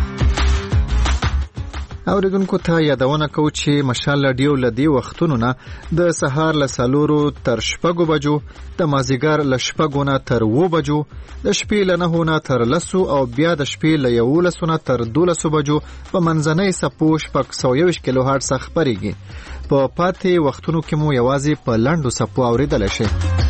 Speaker 1: اوریدونکو ته یادونه کوو چې مشال رادیو لدی وختونو نه د سهار له 4 تر 6 بجو، د مازیګر له 6 نه تر 2 بجو، د شپې له 9 نه تر 10 او بیا د شپې له 11 نه تر 12 بجو په منځنۍ سپو 621 کیلو هرتز خبريږي. په پاتې وختونو کې مو یوازې په لنډو سپو اوریدل شي.